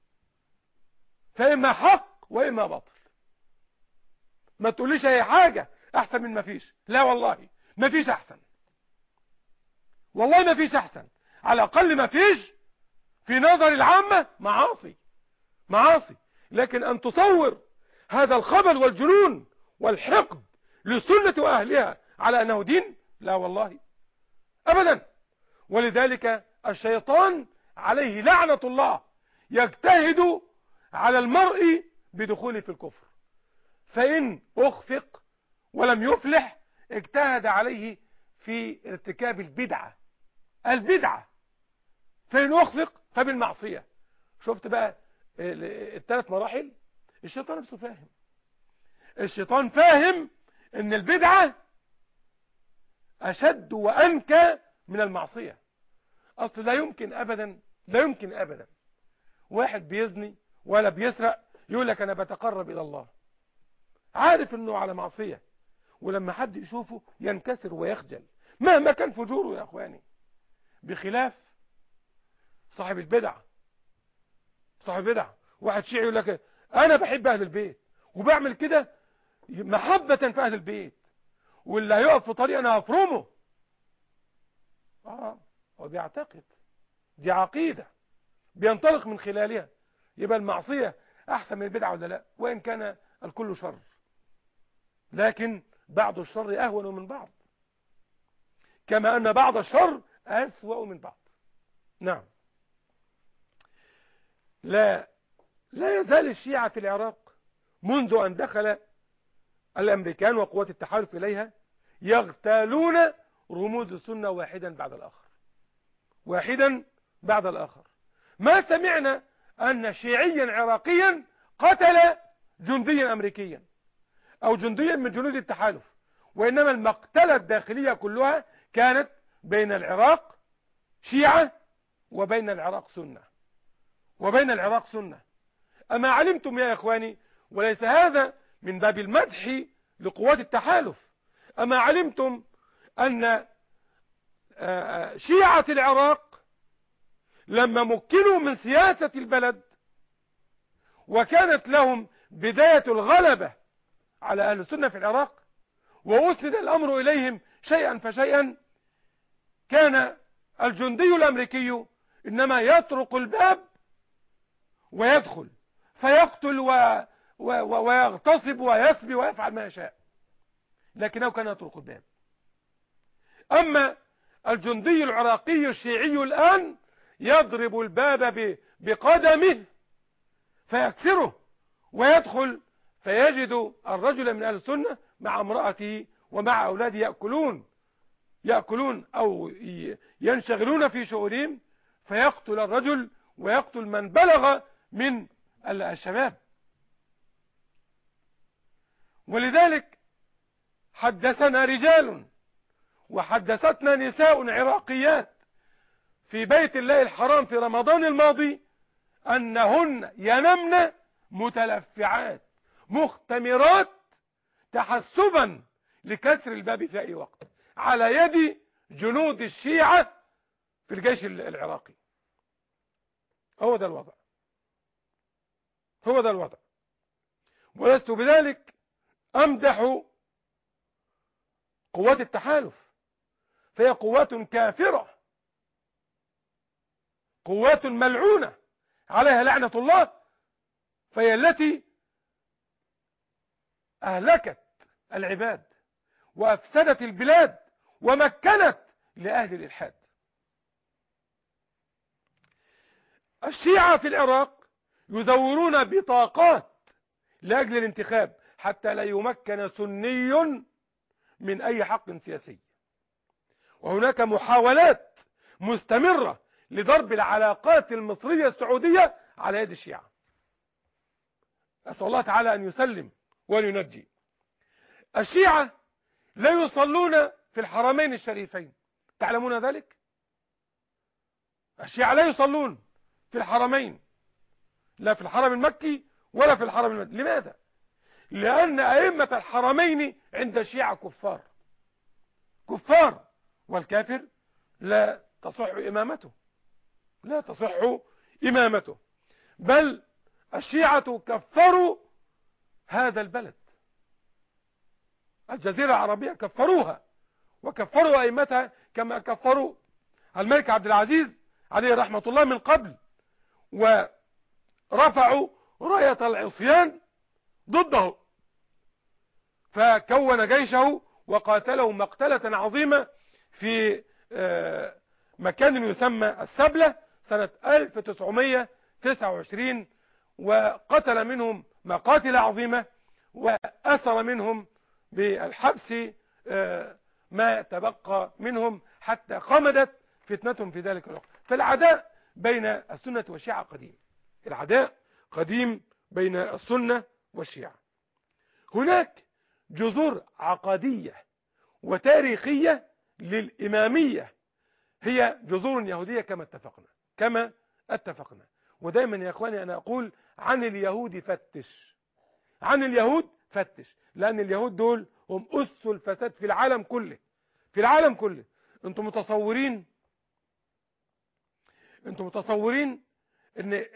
فإما حق وإما باطل. ما تقوليش أي حاجة أحسن من ما فيش، لا والله ما فيش أحسن، والله ما فيش أحسن. على الأقل ما فيش في نظر العامة معاصي، لكن أن تصور هذا الخبل والجنون والحقد للسنة وأهلها على أنه دين، لا والله أبدا. ولذلك الشيطان عليه لعنة الله يجتهد على المرء بدخوله في الكفر، فإن أخفق ولم يفلح اجتهد عليه في ارتكاب البدعة، فإن أخفق فبالمعصية. شفت بقى الثلاث مراحل؟ الشيطان نفسه فاهم، الشيطان فاهم ان البدعة اشد وانكى من المعصية. اصل لا يمكن ابدا واحد بيزني ولا بيسرق يقول لك انا بتقرب الى الله، عارف انه على معصية، ولما حد يشوفه ينكسر ويخجل مهما كان فجوره يا اخواني. بخلاف صاحب البدع، واحد شيعي يقول لك انا بحب اهل البيت وبعمل كده محبة في اهل البيت، واللي هيقف في طريق انا هفرمه. هو بيعتقد، دي عقيدة بينطلق من خلالها. يبقى المعصية احسن من البدعة ولا لا؟ وان كان الكل شر، لكن بعض الشر اهون من بعض، كما ان بعض الشر اسوأ من بعض. نعم. لا يزال الشيعة في العراق منذ أن دخل الأمريكان وقوات التحالف إليها يغتالون رموز السنة واحدا بعد الآخر. ما سمعنا أن شيعيا عراقيا قتل جنديا أمريكيا أو جنديا من جنود التحالف، وإنما المقتلة الداخلية كلها كانت بين العراق شيعة وبين العراق سنة. أما علمتم يا إخواني، وليس هذا من باب المدح لقوات التحالف، أما علمتم أن شيعة العراق لما مكنوا من سياسة البلد وكانت لهم بداية الغلبة على أهل السنة في العراق وأسند الأمر إليهم شيئا فشيئا، كان الجندي الأمريكي إنما يطرق الباب ويدخل فيقتل ويغتصب ويسبي ويفعل ما يشاء، لكنه كان يطرق الباب. أما الجندي العراقي الشيعي الآن يضرب الباب بقدمه فيكسره ويدخل فيجد الرجل من أهل السنة مع امرأته ومع أولاده يأكلون أو ينشغلون في شؤونهم، فيقتل الرجل ويقتل من بلغ من الشباب. ولذلك حدثنا رجال وحدثتنا نساء عراقيات في بيت الله الحرام في رمضان الماضي أنهن ينمن متلفعات مختمرات تحسبا لكسر الباب في أي وقت على يد جنود الشيعة في الجيش العراقي. هو ده الوضع. ولست بذلك أمدح قوات التحالف، فهي قوات كافرة، قوات ملعونة عليها لعنة الله، فهي التي أهلكت العباد وأفسدت البلاد ومكنت لأهل الإلحاد. الشيعة في العراق يزورون بطاقات لأجل الانتخاب حتى لا يمكن سني من أي حق سياسي، وهناك محاولات مستمرة لضرب العلاقات المصرية السعودية على يد الشيعة. أسأل الله تعالى أن يسلم وأن ينجي. الشيعة لا يصلون في الحرمين الشريفين، تعلمون ذلك؟ الشيعة لا يصلون في الحرمين، لا في الحرم المكي ولا في الحرم المدني. لماذا؟ لأن أئمة الحرمين عند الشيعة كفار، كفار، والكافر لا تصح إمامته، لا تصح إمامته. بل الشيعة كفروا هذا البلد، الجزيرة العربية كفروها، وكفروا أئمتها كما كفروا الملك عبد العزيز عليه رحمة الله من قبل، ورفعوا راية العصيان ضده، فكون جيشه وقاتله مقتلة عظيمة في مكان يسمى السبلة سنة 1929، وقتل منهم مقاتل عظيمة، وأثر منهم بالحبس ما تبقى منهم حتى خمدت فتنتهم في ذلك الوقت. فالعداء بين السنة والشيعة قديم، العداء قديم بين السنة والشيعة. هناك جذور عقدية وتاريخية للإمامية، هي جذور يهودية كما اتفقنا. ودايما يا اخواني انا اقول عن اليهود فتش، عن اليهود فتش، لان اليهود دول هم أس الفساد في العالم كله، في العالم كله. انتم متصورين ان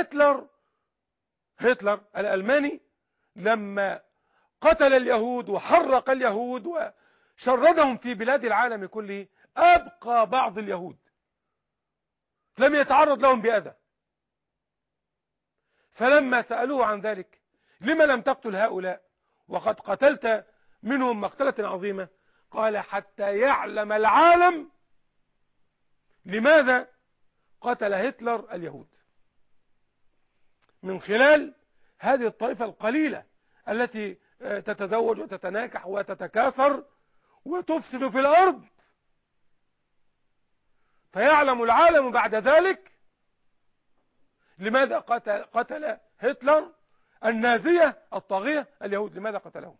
هتلر الألماني لما قتل اليهود وحرق اليهود وشردهم في بلاد العالم كله، أبقى بعض اليهود لم يتعرض لهم بأذى. فلما سألوه عن ذلك، لما لم تقتل هؤلاء وقد قتلت منهم مقتلة عظيمة؟ قال حتى يعلم العالم لماذا قتل هتلر اليهود، من خلال هذه الطائفة القليلة التي تتزوج وتتناكح وتتكاثر وتفسد في الأرض. فيعلم العالم بعد ذلك لماذا قتل هتلر النازية الطاغية اليهود، لماذا قتلهم.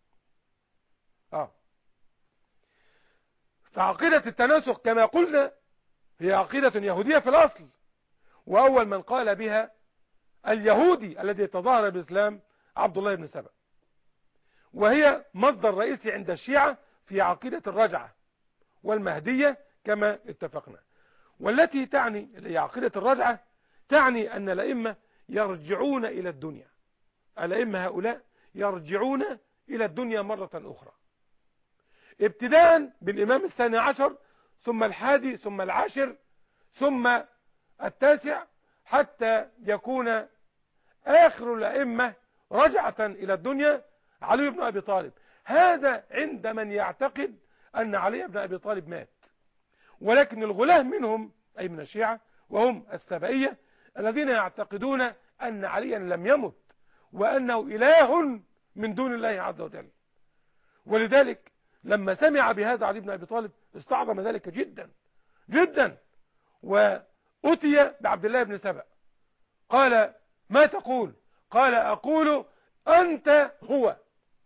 فعقيدة التناسخ كما قلنا هي عقيدة يهودية في الأصل، وأول من قال بها اليهودي الذي تظاهر بالإسلام عبد الله بن سبأ، وهي مصدر رئيسي عند الشيعة في عقيدة الرجعة والمهدية كما اتفقنا. والتي تعني عقيدة الرجعة تعني أن الأئمة يرجعون إلى الدنيا، الأئمة هؤلاء يرجعون إلى الدنيا مرة أخرى، ابتداء بالإمام الثاني عشر، ثم الحادي، ثم العاشر، ثم التاسع، حتى يكون آخر الأئمة رجعة إلى الدنيا علي بن أبي طالب. هذا عند من يعتقد أن علي بن أبي طالب مات، ولكن الغلاة منهم أي من الشيعة وهم السبائية الذين يعتقدون أن عليا لم يمت وأنه إله من دون الله عز وجل. ولذلك لما سمع بهذا علي بن أبي طالب استعظم ذلك جدا جدا، وأتي بعبد الله بن سبأ قال ما تقول؟ قال أقول أنت هو،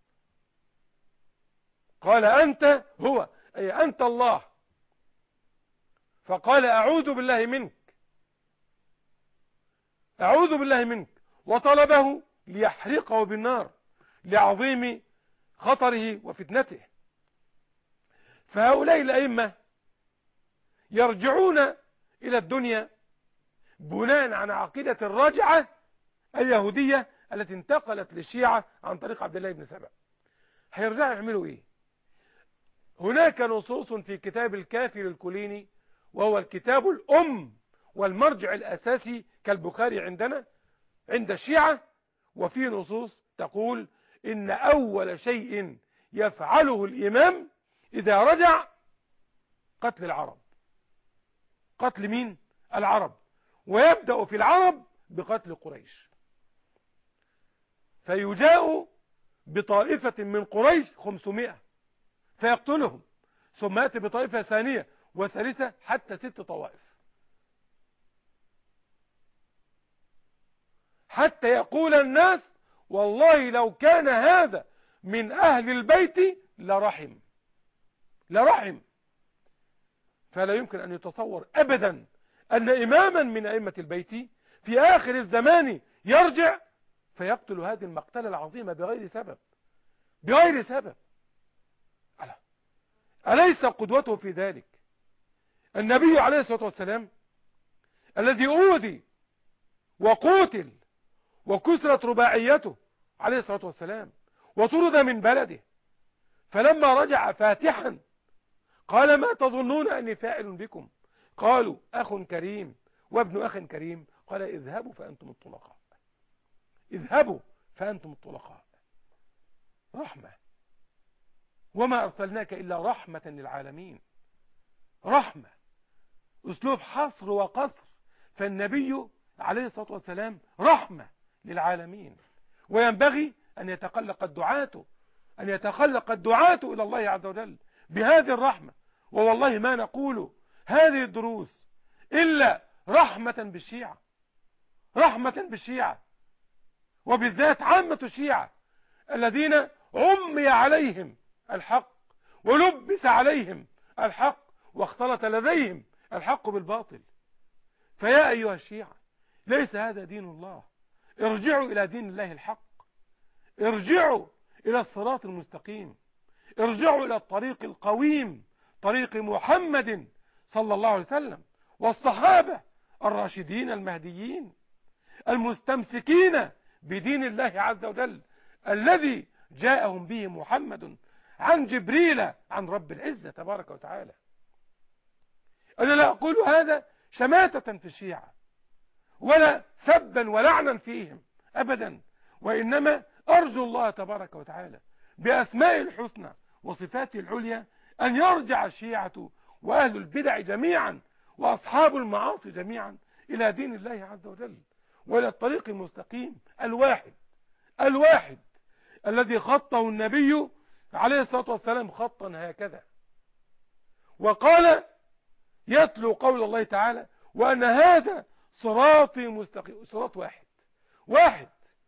قال أنت هو أي أنت الله. فقال أعوذ بالله منك، أعوذ بالله منك، وطلبه ليحرقه بالنار لعظيم خطره وفتنته. فهؤلاء الأئمة يرجعون إلى الدنيا بناء على عقيدة الرجعة اليهودية التي انتقلت للشيعة عن طريق عبد الله بن سبأ. هيرجعوا يعملوا ايه؟ هناك نصوص في كتاب الكافي للكليني، وهو الكتاب الأم والمرجع الأساسي كالبخاري عندنا عند الشيعة، وفي نصوص تقول إن أول شيء يفعله الإمام إذا رجع قتل العرب. قتل مين؟ العرب، ويبدأ في العرب بقتل قريش، فيجاء بطائفة من قريش 500 فيقتلهم، ثم يأتي بطائفة ثانية وثالثة حتى 6 طوائف، حتى يقول الناس والله لو كان هذا من أهل البيت لرحم، لرحم. فلا يمكن أن يتصور أبدا أن إماما من أئمة البيت في آخر الزمان يرجع فيقتل هذه المقتلة العظيمة بغير سبب، بغير سبب. أليس قدوته في ذلك النبي عليه الصلاة والسلام الذي أوذي وقتل وكسرت رباعيته عليه الصلاة والسلام وطرد من بلده، فلما رجع فاتحا قال ما تظنون أني فاعل بكم؟ قالوا أخ كريم وابن أخ كريم. قال اذهبوا فأنتم الطلقاء، اذهبوا فأنتم الطلقاء. رحمة، وما أرسلناك إلا رحمة للعالمين. رحمة، أسلوب حصر وقصر. فالنبي عليه الصلاة والسلام رحمة للعالمين، وينبغي أن يتقلق الدعاة إلى الله عز وجل بهذه الرحمة. ووالله ما نقول هذه الدروس إلا رحمة بالشيعة، رحمة بالشيعة، وبالذات عامة الشيعة الذين عمي عليهم الحق ولبس عليهم الحق واختلط لديهم الحق بالباطل. فيا أيها الشيعة، ليس هذا دين الله. ارجعوا إلى دين الله الحق، ارجعوا إلى الصراط المستقيم، ارجعوا إلى الطريق القويم، طريق محمد صلى الله عليه وسلم والصحابة الراشدين المهديين المستمسكين بدين الله عز وجل الذي جاءهم به محمد عن جبريل عن رب العزة تبارك وتعالى. أنا لا أقول هذا شماتة في الشيعة ولا سبا ولعنا فيهم أبدا، وإنما أرجو الله تبارك وتعالى بأسماء الحسنى وصفاته العليا أن يرجع الشيعة وأهل البدع جميعا وأصحاب المعاصي جميعا إلى دين الله عز وجل وإلى الطريق المستقيم الواحد الذي خطه النبي عليه الصلاة والسلام خطا هكذا، وقال يتلو قول الله تعالى وأن هذا صراطي مستقيم، صراط واحد،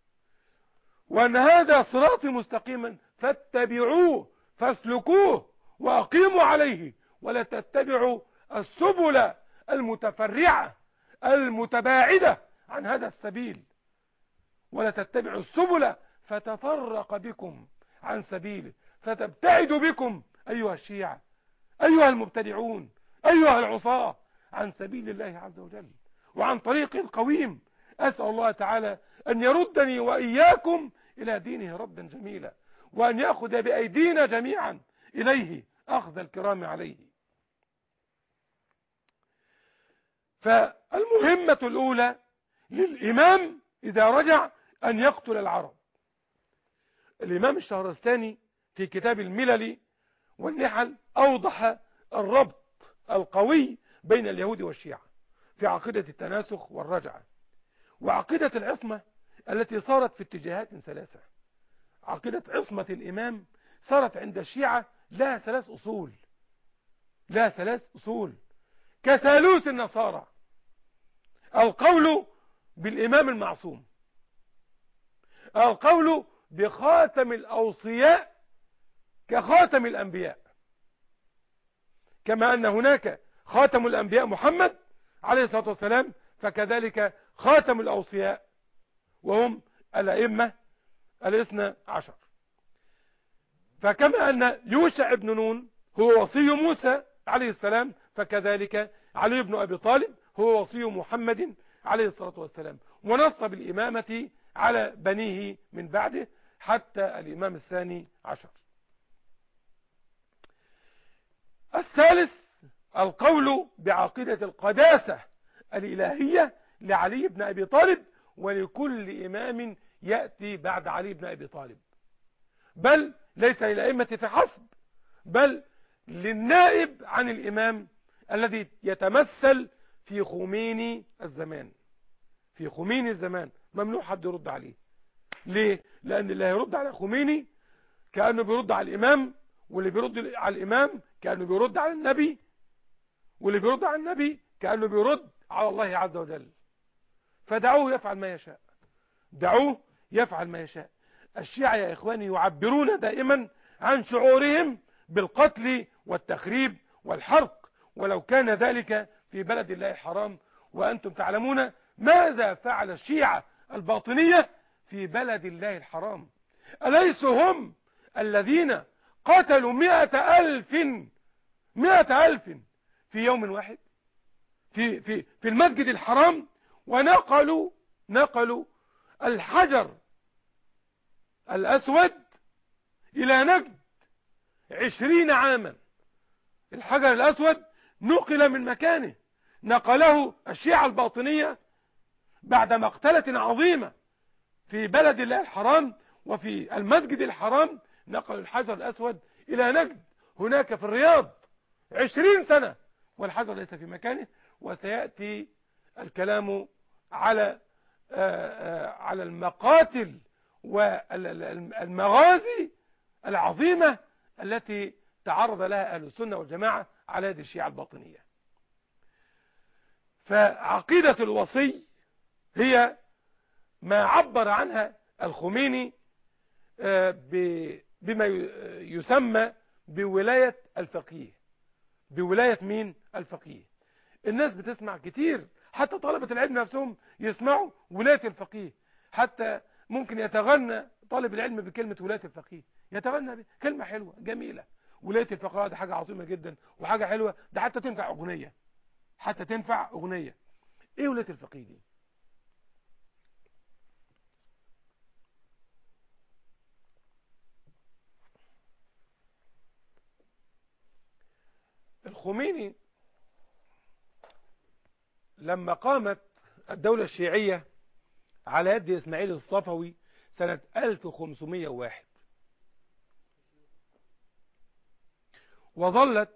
وأن هذا صراطي مستقيما فاتبعوه فاسلكوه وأقيموا عليه ولا تتبعوا السبل المتفرعة المتباعدة عن هذا السبيل، ولا تتبعوا السبل فتفرق بكم عن سبيله فتبتعد بكم أيها الشيعة أيها المبتدعون أيها العصاة عن سبيل الله عز وجل وعن طريق القويم. أسأل الله تعالى أن يردني وإياكم إلى دينه ردا جميلا، وأن يأخذ بأيدينا جميعا إليه أخذ الكرام عليه. فالمهمة الأولى للإمام إذا رجع أن يقتل العرب. الإمام الشهرستاني في كتاب الملل والنحل أوضح الربط القوي بين اليهود والشيعة في عقيدة التناسخ والرجعة وعقيدة العصمة التي صارت في اتجاهات ثلاثة. عقيدة عصمة الإمام صارت عند الشيعة لها ثلاث أصول كثالوث النصارى: القول بالإمام المعصوم، القول بخاتم الأوصياء كخاتم الأنبياء، كما أن هناك خاتم الأنبياء محمد عليه الصلاة والسلام فكذلك خاتم الأوصياء وهم الأئمة الاثنى عشر. فكما أن يوشع بن نون هو وصي موسى عليه السلام فكذلك علي بن أبي طالب هو وصي محمد عليه الصلاة والسلام، ونص بالإمامة على بنيه من بعده حتى الإمام الثاني عشر. الثالث القول بعقيدة القداسة الإلهية لعلي بن أبي طالب ولكل إمام يأتي بعد علي بن أبي طالب، بل ليس للأئمة فحسب بل للنائب عن الإمام الذي يتمثل في خميني الزمان. في خميني الزمان ممنوع حد يرد عليه. ليه؟ لأن اللي هيرد على خميني كأنه بيرد على الإمام، واللي بيرد على الإمام كأنه بيرد على النبي، واللي بيرد على النبي كأنه بيرد على الله عز وجل. فدعوه يفعل ما يشاء، دعوه يفعل ما يشاء. الشيعة يا إخواني يعبرون دائما عن شعورهم بالقتل والتخريب والحرق، ولو كان ذلك في بلد الله الحرام. وأنتم تعلمون ماذا فعل الشيعة الباطنية في بلد الله الحرام. أليسوا هم الذين قتلوا 100,000 في يوم واحد في المسجد الحرام، ونقلوا الحجر الأسود إلى نجد 20 عاما. الحجر الأسود نقل من مكانه، نقله الشيعة الباطنية بعد مقتلة عظيمة في بلد الله الحرام وفي المسجد الحرام. نقل الحجر الأسود إلى نجد هناك في الرياض 20 سنة والحجر ليس في مكانه. وسيأتي الكلام على المقاتل والمغازي العظيمة التي تعرض لها أهل السنة والجماعة على يد الشيعة الباطنية. فعقيدة الوصي هي ما عبر عنها الخميني بما يسمى بولاية الفقيه. بولاية مين؟ الفقيه. الناس بتسمع كتير، حتى طلبة العلم نفسهم يسمعوا ولاية الفقيه، حتى ممكن يتغنى طالب العلم بكلمة ولاية الفقيه، يتغنى بها كلمة حلوة جميلة. ولاية الفقيه ده حاجة عظيمة جدا وحاجة حلوة، ده حتى تنفع أغنية، حتى تنفع أغنية. ايه ولاية الفقيه دي؟ الخميني لما قامت الدولة الشيعية على يد إسماعيل الصفوي سنة 1501 وظلت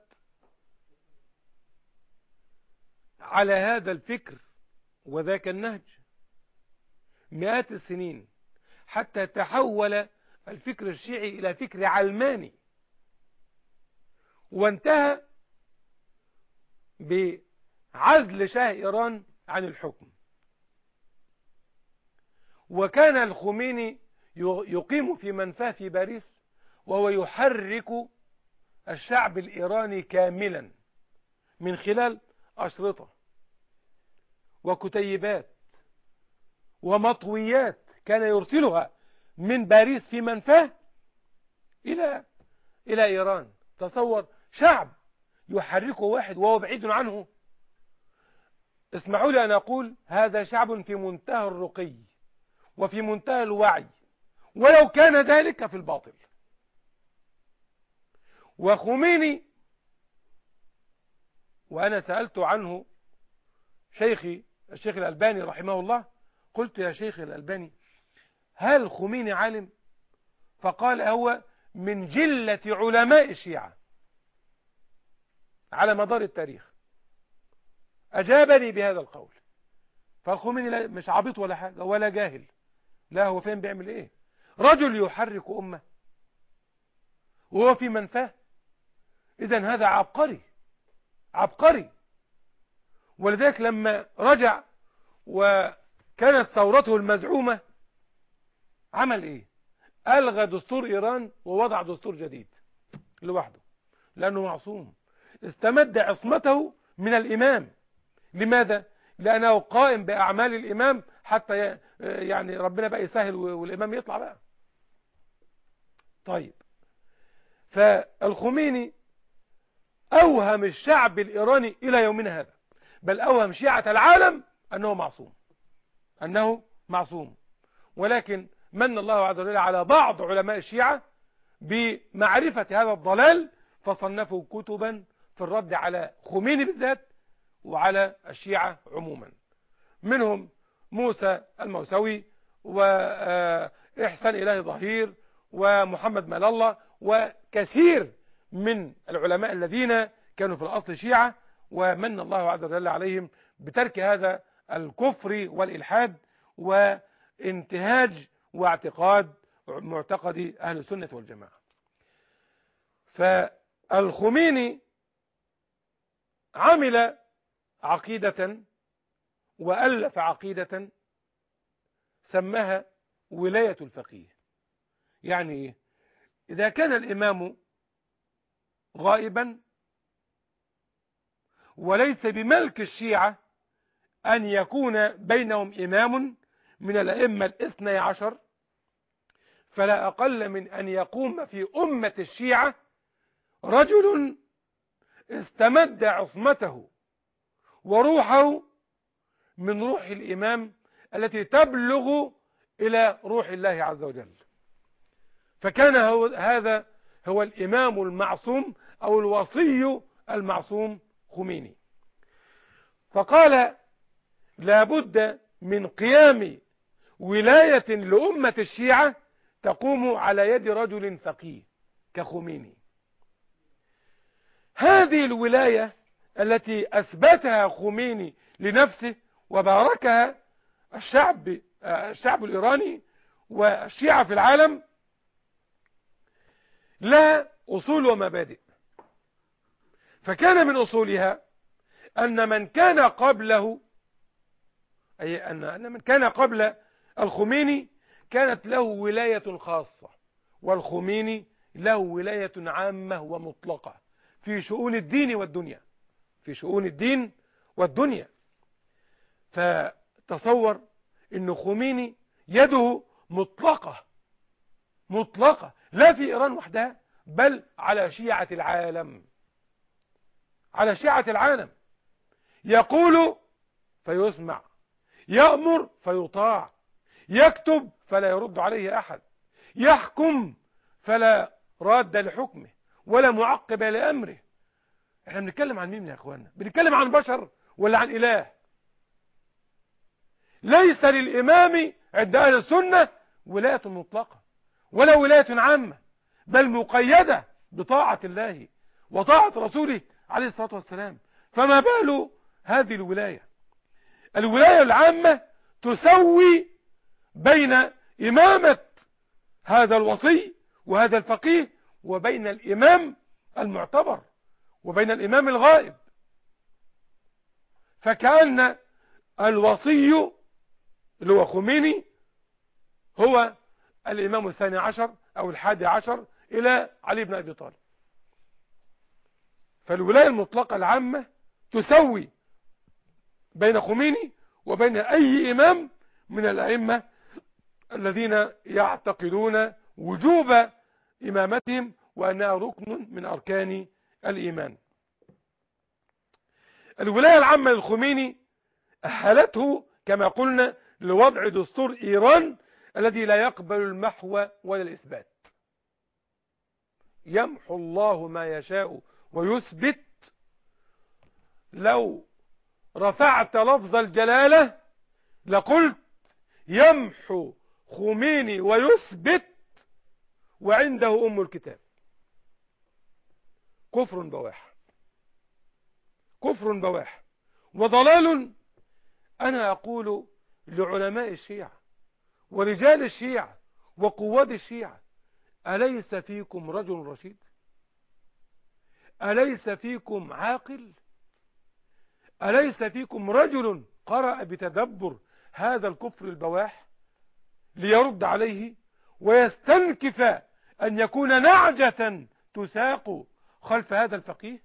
على هذا الفكر وذاك النهج مئات السنين، حتى تحول الفكر الشيعي إلى فكر علماني، وانتهى بعزل شاه إيران عن الحكم. وكان الخميني يقيم في منفاه في باريس، وهو يحرك الشعب الإيراني كاملا من خلال أشرطة وكتيبات ومطويات كان يرسلها من باريس في منفاه إلى إيران. تصور شعب يحركه واحد وهو بعيد عنه. اسمحوا لي أن أقول هذا شعب في منتهى الرقي وفي منتهى الوعي، ولو كان ذلك في الباطل. وخميني، وأنا سألت عنه شيخي الشيخ الألباني رحمه الله، قلت يا شيخ الألباني هل خميني عالم؟ فقال هو من جلة علماء الشيعة على مدار التاريخ. أجابني بهذا القول. فالخميني مش عبيط ولا حاجة ولا جاهل، لا هو فين بيعمل ايه؟ رجل يحرك أمة وهو في منفاه. إذن هذا عبقري عبقري. ولذلك لما رجع وكانت ثورته المزعومة عمل ايه؟ ألغى دستور إيران ووضع دستور جديد لوحده، لأنه معصوم. استمد عصمته من الإمام. لماذا؟ لأنه قائم بأعمال الإمام، حتى يعني ربنا بقى يسهل والإمام يطلع بقى. طيب، فالخميني أوهم الشعب الإيراني إلى يومنا هذا، بل أوهم شيعة العالم أنه معصوم. ولكن من الله عز وجل على بعض علماء الشيعة بمعرفة هذا الضلال، فصنفوا كتبا في الرد على خميني بالذات وعلى الشيعة عموما. منهم موسى الموسوي وإحسان إلهي ظهير ومحمد مال الله، وكثير من العلماء الذين كانوا في الأصل شيعة، ومن الله عز وجل عليهم بترك هذا الكفر والإلحاد وانتهاج واعتقاد معتقد أهل السنة والجماعة. فالخميني عمل عقيدة وألف عقيدة سماها ولاية الفقيه. يعني إذا كان الإمام غائبا، وليس بملك الشيعة أن يكون بينهم إمام من الأئمة الاثني عشر، فلا أقل من أن يقوم في أمة الشيعة رجل استمد عصمته وروحه من روح الإمام التي تبلغ إلى روح الله عز وجل. فكان هذا هو الإمام المعصوم أو الوصي المعصوم خميني. فقال لابد من قيام ولاية لأمة الشيعة تقوم على يد رجل فقيه كخميني. هذه الولاية التي أثبتها خميني لنفسه وباركها الشعب الإيراني والشيعة في العالم لها أصول ومبادئ. فكان من أصولها أن من كان قبله، أي أن من كان قبل الخميني كانت له ولاية خاصة، والخميني له ولاية عامة ومطلقة في شؤون الدين والدنيا، في شؤون الدين والدنيا. فتصور أن خميني يده مطلقة مطلقة، لا في إيران وحدها بل على شيعة العالم، على شيعة العالم. يقول فيسمع، يأمر فيطاع، يكتب فلا يرد عليه أحد، يحكم فلا راد لحكمه ولا معقب لأمره. احنا بنتكلم عن مين يا اخوانا؟ بنتكلم عن بشر ولا عن إله؟ ليس للإمام عند أهل السنة ولاية مطلقة ولا ولاية عامة، بل مقيدة بطاعة الله وطاعة رسوله عليه الصلاة والسلام. فما بال هذه الولاية؟ الولاية العامة تسوي بين إمامة هذا الوصي وهذا الفقيه وبين الإمام المعتبر وبين الإمام الغائب. فكأن الوصي اللي هو خميني هو الإمام الثاني عشر أو الحادي عشر إلى علي بن أبي طالب. فالولاية المطلقة العامة تسوي بين خميني وبين أي إمام من الأئمة الذين يعتقدون وجوب إمامتهم وأنها ركن من أركان الإيمان. الولاية العامة للخميني أهلته كما قلنا لوضع دستور إيران الذي لا يقبل المحو ولا الإثبات. يمحو الله ما يشاء ويثبت. لو رفعت لفظ الجلالة لقلت يمحو خميني ويثبت وعنده أم الكتاب. كفر بواح، كفر بواح وضلال. أنا أقول لعلماء الشيعة ورجال الشيعة وقواد الشيعة: أليس فيكم رجل رشيد؟ أليس فيكم عاقل؟ أليس فيكم رجل قرأ بتدبر هذا الكفر البواح ليرد عليه ويستنكف أن يكون نعجة تساق خلف هذا الفقيه؟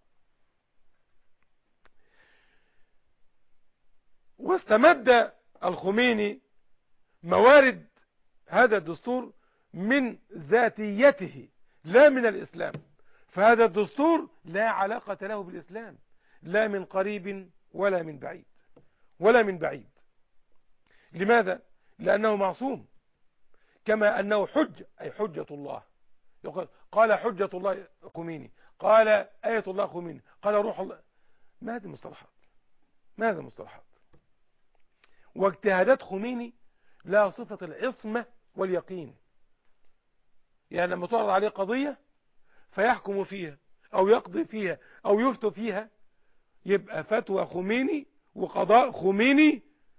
واستمد الخميني موارد هذا الدستور من ذاتيته لا من الإسلام. فهذا الدستور لا علاقة له بالإسلام لا من قريب ولا من بعيد ولا من بعيد. لماذا؟ لأنه معصوم، كما أنه حجة أي حجة الله. قال حجة الله خميني، قال آية الله خميني، قال روح الله. ما هذه المصطلحات؟ ما هذه المصطلحات؟ واجتهادات خميني لا صفة العصمة واليقين. يعني لما تعرض عليه قضية فيحكم فيها أو يقضي فيها أو يفتي فيها، يبقى فتوى خميني وقضاء خميني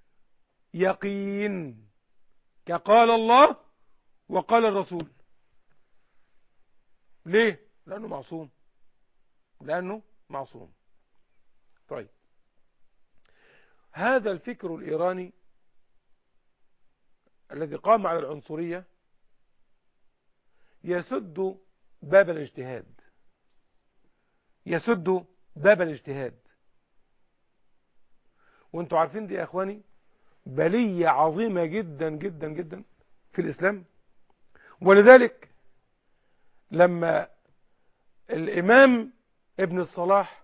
يقين، كقال الله وقال الرسول. ليه؟ لأنه معصوم، لأنه معصوم. طيب، هذا الفكر الإيراني الذي قام على العنصرية يسد باب الاجتهاد. يسد باب الاجتهاد. وانتوا عارفين دي يا اخواني بلية عظيمة جدا جدا جدا في الإسلام. ولذلك لما الإمام ابن الصلاح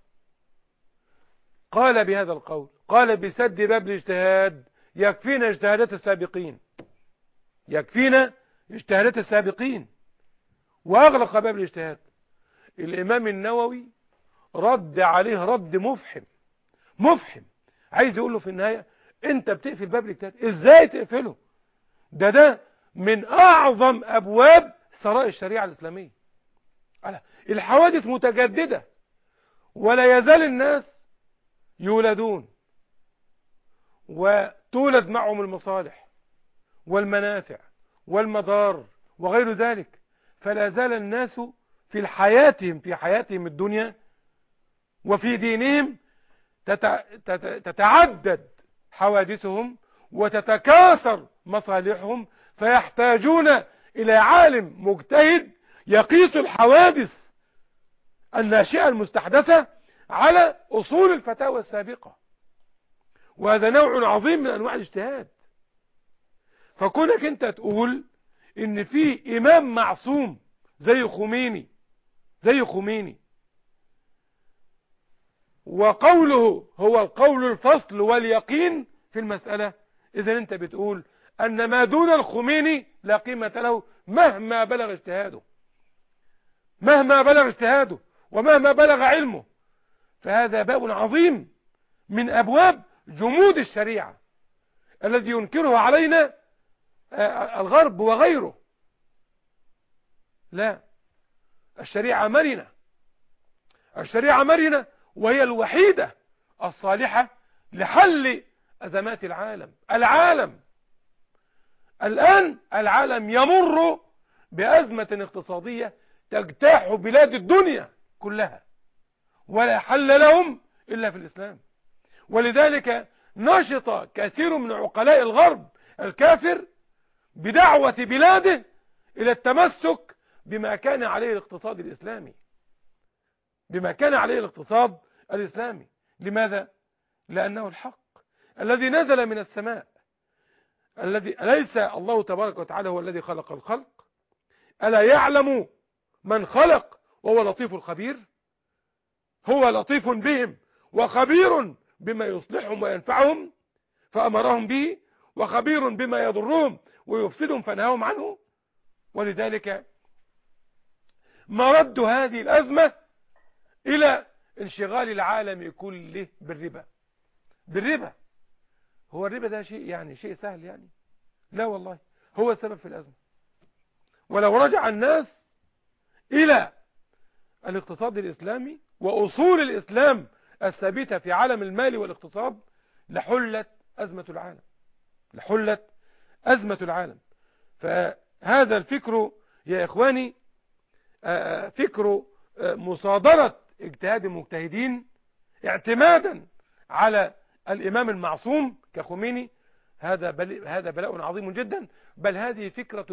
قال بهذا القول، قال بسد باب الاجتهاد يكفينا اجتهادات السابقين، يكفينا اجتهادات السابقين، وأغلق باب الاجتهاد. الإمام النووي رد عليه رد مفحم، عايز يقول له في النهاية انت بتقفل باب الاجتهاد، ازاي تقفله؟ ده من اعظم ابواب ثراء الشريعة الاسلامية. الحوادث متجددة ولا يزال الناس يولدون وتولد معهم المصالح والمنافع والمضار وغير ذلك، فلا زال الناس في حياتهم الدنيا وفي دينهم تتعدد حوادثهم وتتكاثر مصالحهم، فيحتاجون إلى عالم مجتهد يقيس الحوادث الناشئة المستحدثة على أصول الفتاوى السابقة. وهذا نوع عظيم من أنواع الاجتهاد. فكونك أنت تقول إن في إمام معصوم زي خميني وقوله هو القول الفصل واليقين في المسألة، إذن أنت بتقول أن ما دون الخميني لا قيمة له مهما بلغ اجتهاده ومهما بلغ علمه. فهذا باب عظيم من أبواب جمود الشريعة الذي ينكره علينا الغرب وغيره. لا، الشريعة مرنة وهي الوحيدة الصالحة لحل أزمات العالم. الآن العالم يمر بأزمة اقتصادية تجتاح بلاد الدنيا كلها ولا حل لهم إلا في الإسلام. ولذلك نشط كثير من عقلاء الغرب الكافر بدعوة بلاده إلى التمسك بما كان عليه الاقتصاد الإسلامي. لماذا؟ لأنه الحق الذي نزل من السماء، الذي أليس الله تبارك وتعالى هو الذي خلق الخلق؟ ألا يعلم من خلق وهو لطيف الخبير؟ هو لطيف بهم وخبير بما يصلحهم وينفعهم فأمرهم به، وخبير بما يضرهم ويفسدهم فنهاهم عنه. ولذلك مرد هذه الأزمة إلى انشغال العالم كله بالربا. هو الربا ده شيء سهل لا والله، هو السبب في الأزمة. ولو رجع الناس إلى الاقتصاد الإسلامي وأصول الإسلام الثابتة في عالم المال والاقتصاد لحلت أزمة العالم. فهذا الفكر يا إخواني فكر مصادرة اجتهاد المجتهدين اعتمادا على الإمام المعصوم كخميني، هذا بلاء عظيم جدا. بل هذه فكرة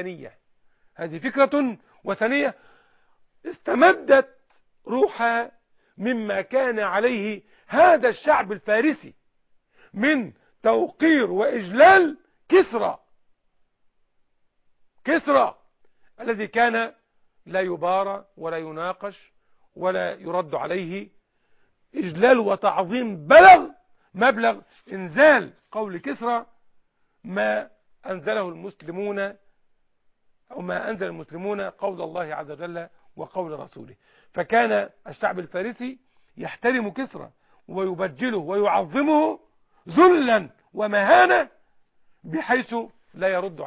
وثنية استمدت روحها مما كان عليه هذا الشعب الفارسي من توقير وإجلال كسرى الذي كان لا يبارى ولا يناقش ولا يرد عليه. إجلال وتعظيم بلغ مبلغ إنزال قول كسرى ما أنزله المسلمون أو ما أنزل المسلمون قول الله عز وجل وقول رسوله. فكان الشعب الفارسي يحترم كسرى ويبجله ويعظمه ذلا ومهانة بحيث لا يرد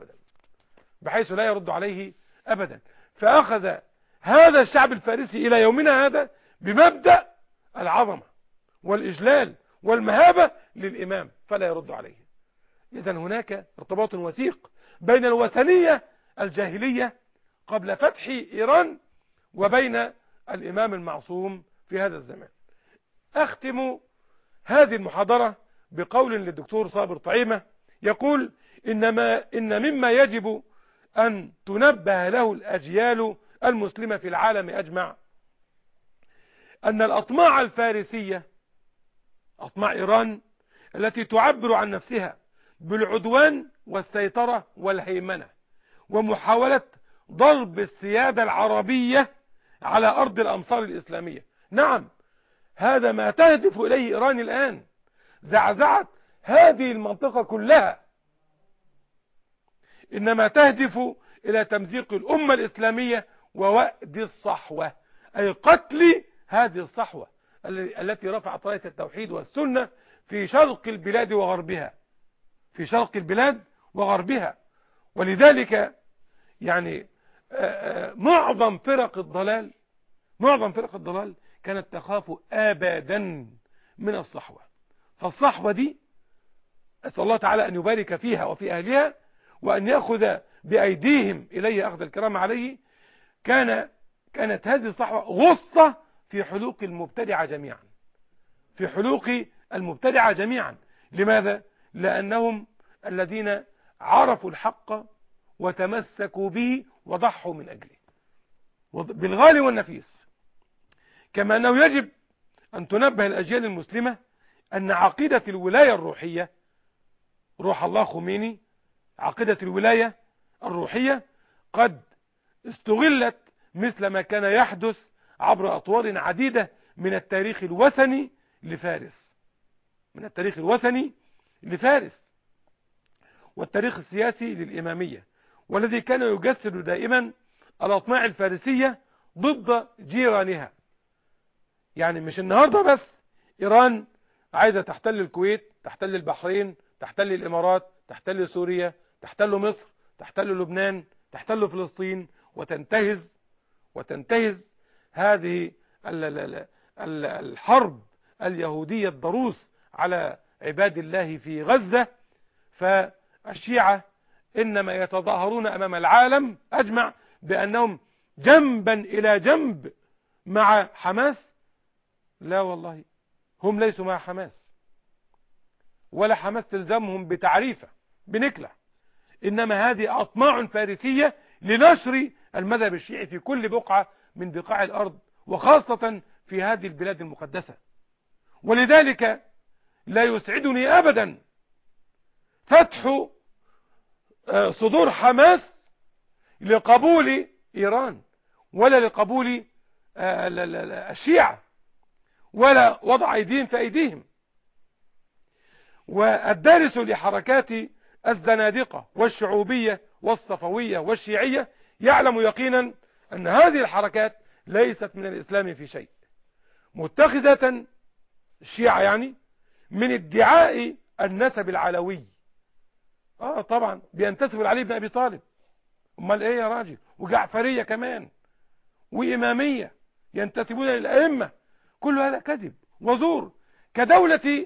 عليه أبدا. فأخذ هذا الشعب الفارسي إلى يومنا هذا بمبدأ العظمة والإجلال والمهابة للإمام فلا يرد عليه. إذن هناك ارتباط وثيق بين الوثنية الجاهلية قبل فتح إيران وبين الإمام المعصوم في هذا الزمان. أختم هذه المحاضرة بقول للدكتور صابر طعيمة يقول إن مما يجب أن تنبه له الأجيال المسلمة في العالم أجمع أن الأطماع الفارسية، أطماع إيران التي تعبر عن نفسها بالعدوان والسيطرة والهيمنة ومحاولة ضرب السيادة العربية على أرض الأمصار الإسلامية، نعم هذا ما تهدف إليه إيران الآن، زعزعت هذه المنطقة كلها، إنما تهدف إلى تمزيق الأمة الإسلامية ووأد الصحوة، أي قتل هذه الصحوة التي رفعت راية التوحيد والسنة في شرق البلاد وغربها، في شرق البلاد وغربها. ولذلك يعني معظم فرق الضلال كانت تخاف أبدا من الصحوة. فالصحوة دي أسأل الله تعالى أن يبارك فيها وفي أهلها وأن يأخذ بأيديهم إليه أخذ الكرام عليه. كانت هذه الصحوة غصة في حلوق المبتدعة جميعا، في حلوق المبتدعة جميعا. لماذا؟ لأنهم الذين عرفوا الحق وتمسكوا به وضحوا من أجله بالغالي والنفيس. كما أنه يجب أن تنبه الأجيال المسلمة أن عقيدة الولاية الروحية، روح الله خميني، عقيدة الولاية الروحية قد استغلت مثل ما كان يحدث عبر أطوار عديدة من التاريخ الوثني لفارس، والتاريخ السياسي للإمامية، والذي كان يجسد دائما الأطماع الفارسية ضد جيرانها. يعني مش النهاردة بس إيران عايزة تحتل الكويت، تحتل البحرين، تحتل الإمارات، تحتل سوريا، تحتل مصر، تحتل لبنان، تحتل فلسطين، وتنتهز هذه الحرب اليهودية الضروس على عباد الله في غزة. فالشيعة إنما يتظاهرون أمام العالم أجمع بأنهم جنبا إلى جنب مع حماس. لا والله، هم ليسوا مع حماس، ولا حماس تلزمهم بتعريفة بنكلة، إنما هذه أطماع فارسية لنشر المذهب الشيعي في كل بقعة من بقاع الأرض، وخاصة في هذه البلاد المقدسة. ولذلك لا يسعدني أبدا فتح صدور حماس لقبول إيران، ولا لقبول الشيعة، ولا وضع أيديهم في أيديهم. والدارس لحركات الزنادقة والشعوبية والصفوية والشيعية يعلم يقينا أن هذه الحركات ليست من الإسلام في شيء، متخذة الشيعة يعني من ادعاء النسب العلوي. طبعا بينتسب لعلي بن أبي طالب، امال ايه يا راجل، وجعفرية كمان، وإمامية، ينتسبون للأئمة. كل هذا كذب وزور، كدولة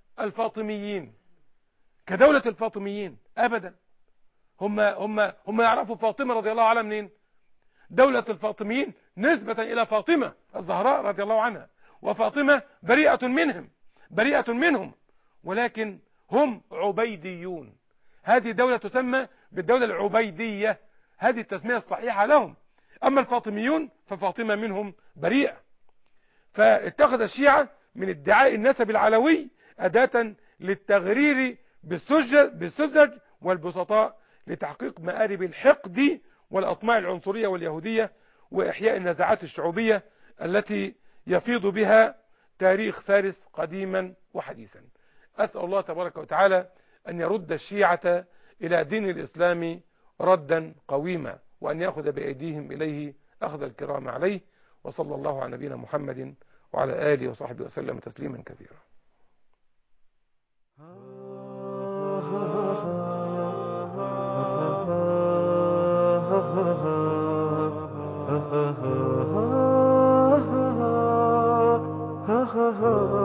الفاطميين أبدا. هم يعرفوا فاطمة رضي الله عنها منين؟ دولة الفاطميين نسبة إلى فاطمة الزهراء رضي الله عنها، وفاطمة بريئة منهم، ولكن هم عبيديون. هذه دولة تسمى بالدولة العبيدية، هذه التسمية الصحيحة لهم. أما الفاطميون ففاطمة منهم بريئة. فاتخذ الشيعة من ادعاء النسب العلوي أداة للتغرير بالسذج والبسطاء، لتحقيق مآرب الحقد والأطماع العنصرية واليهودية، وإحياء النزاعات الشعوبية التي يفيض بها تاريخ فارس قديما وحديثا. أسأل الله تبارك وتعالى أن يرد الشيعة إلى دين الإسلام ردا قويما، وأن يأخذ بأيديهم إليه أخذ الكرام عليه. وصلى الله على نبينا محمد وعلى آله وصحبه وسلم تسليما كثيرا. ha ha ha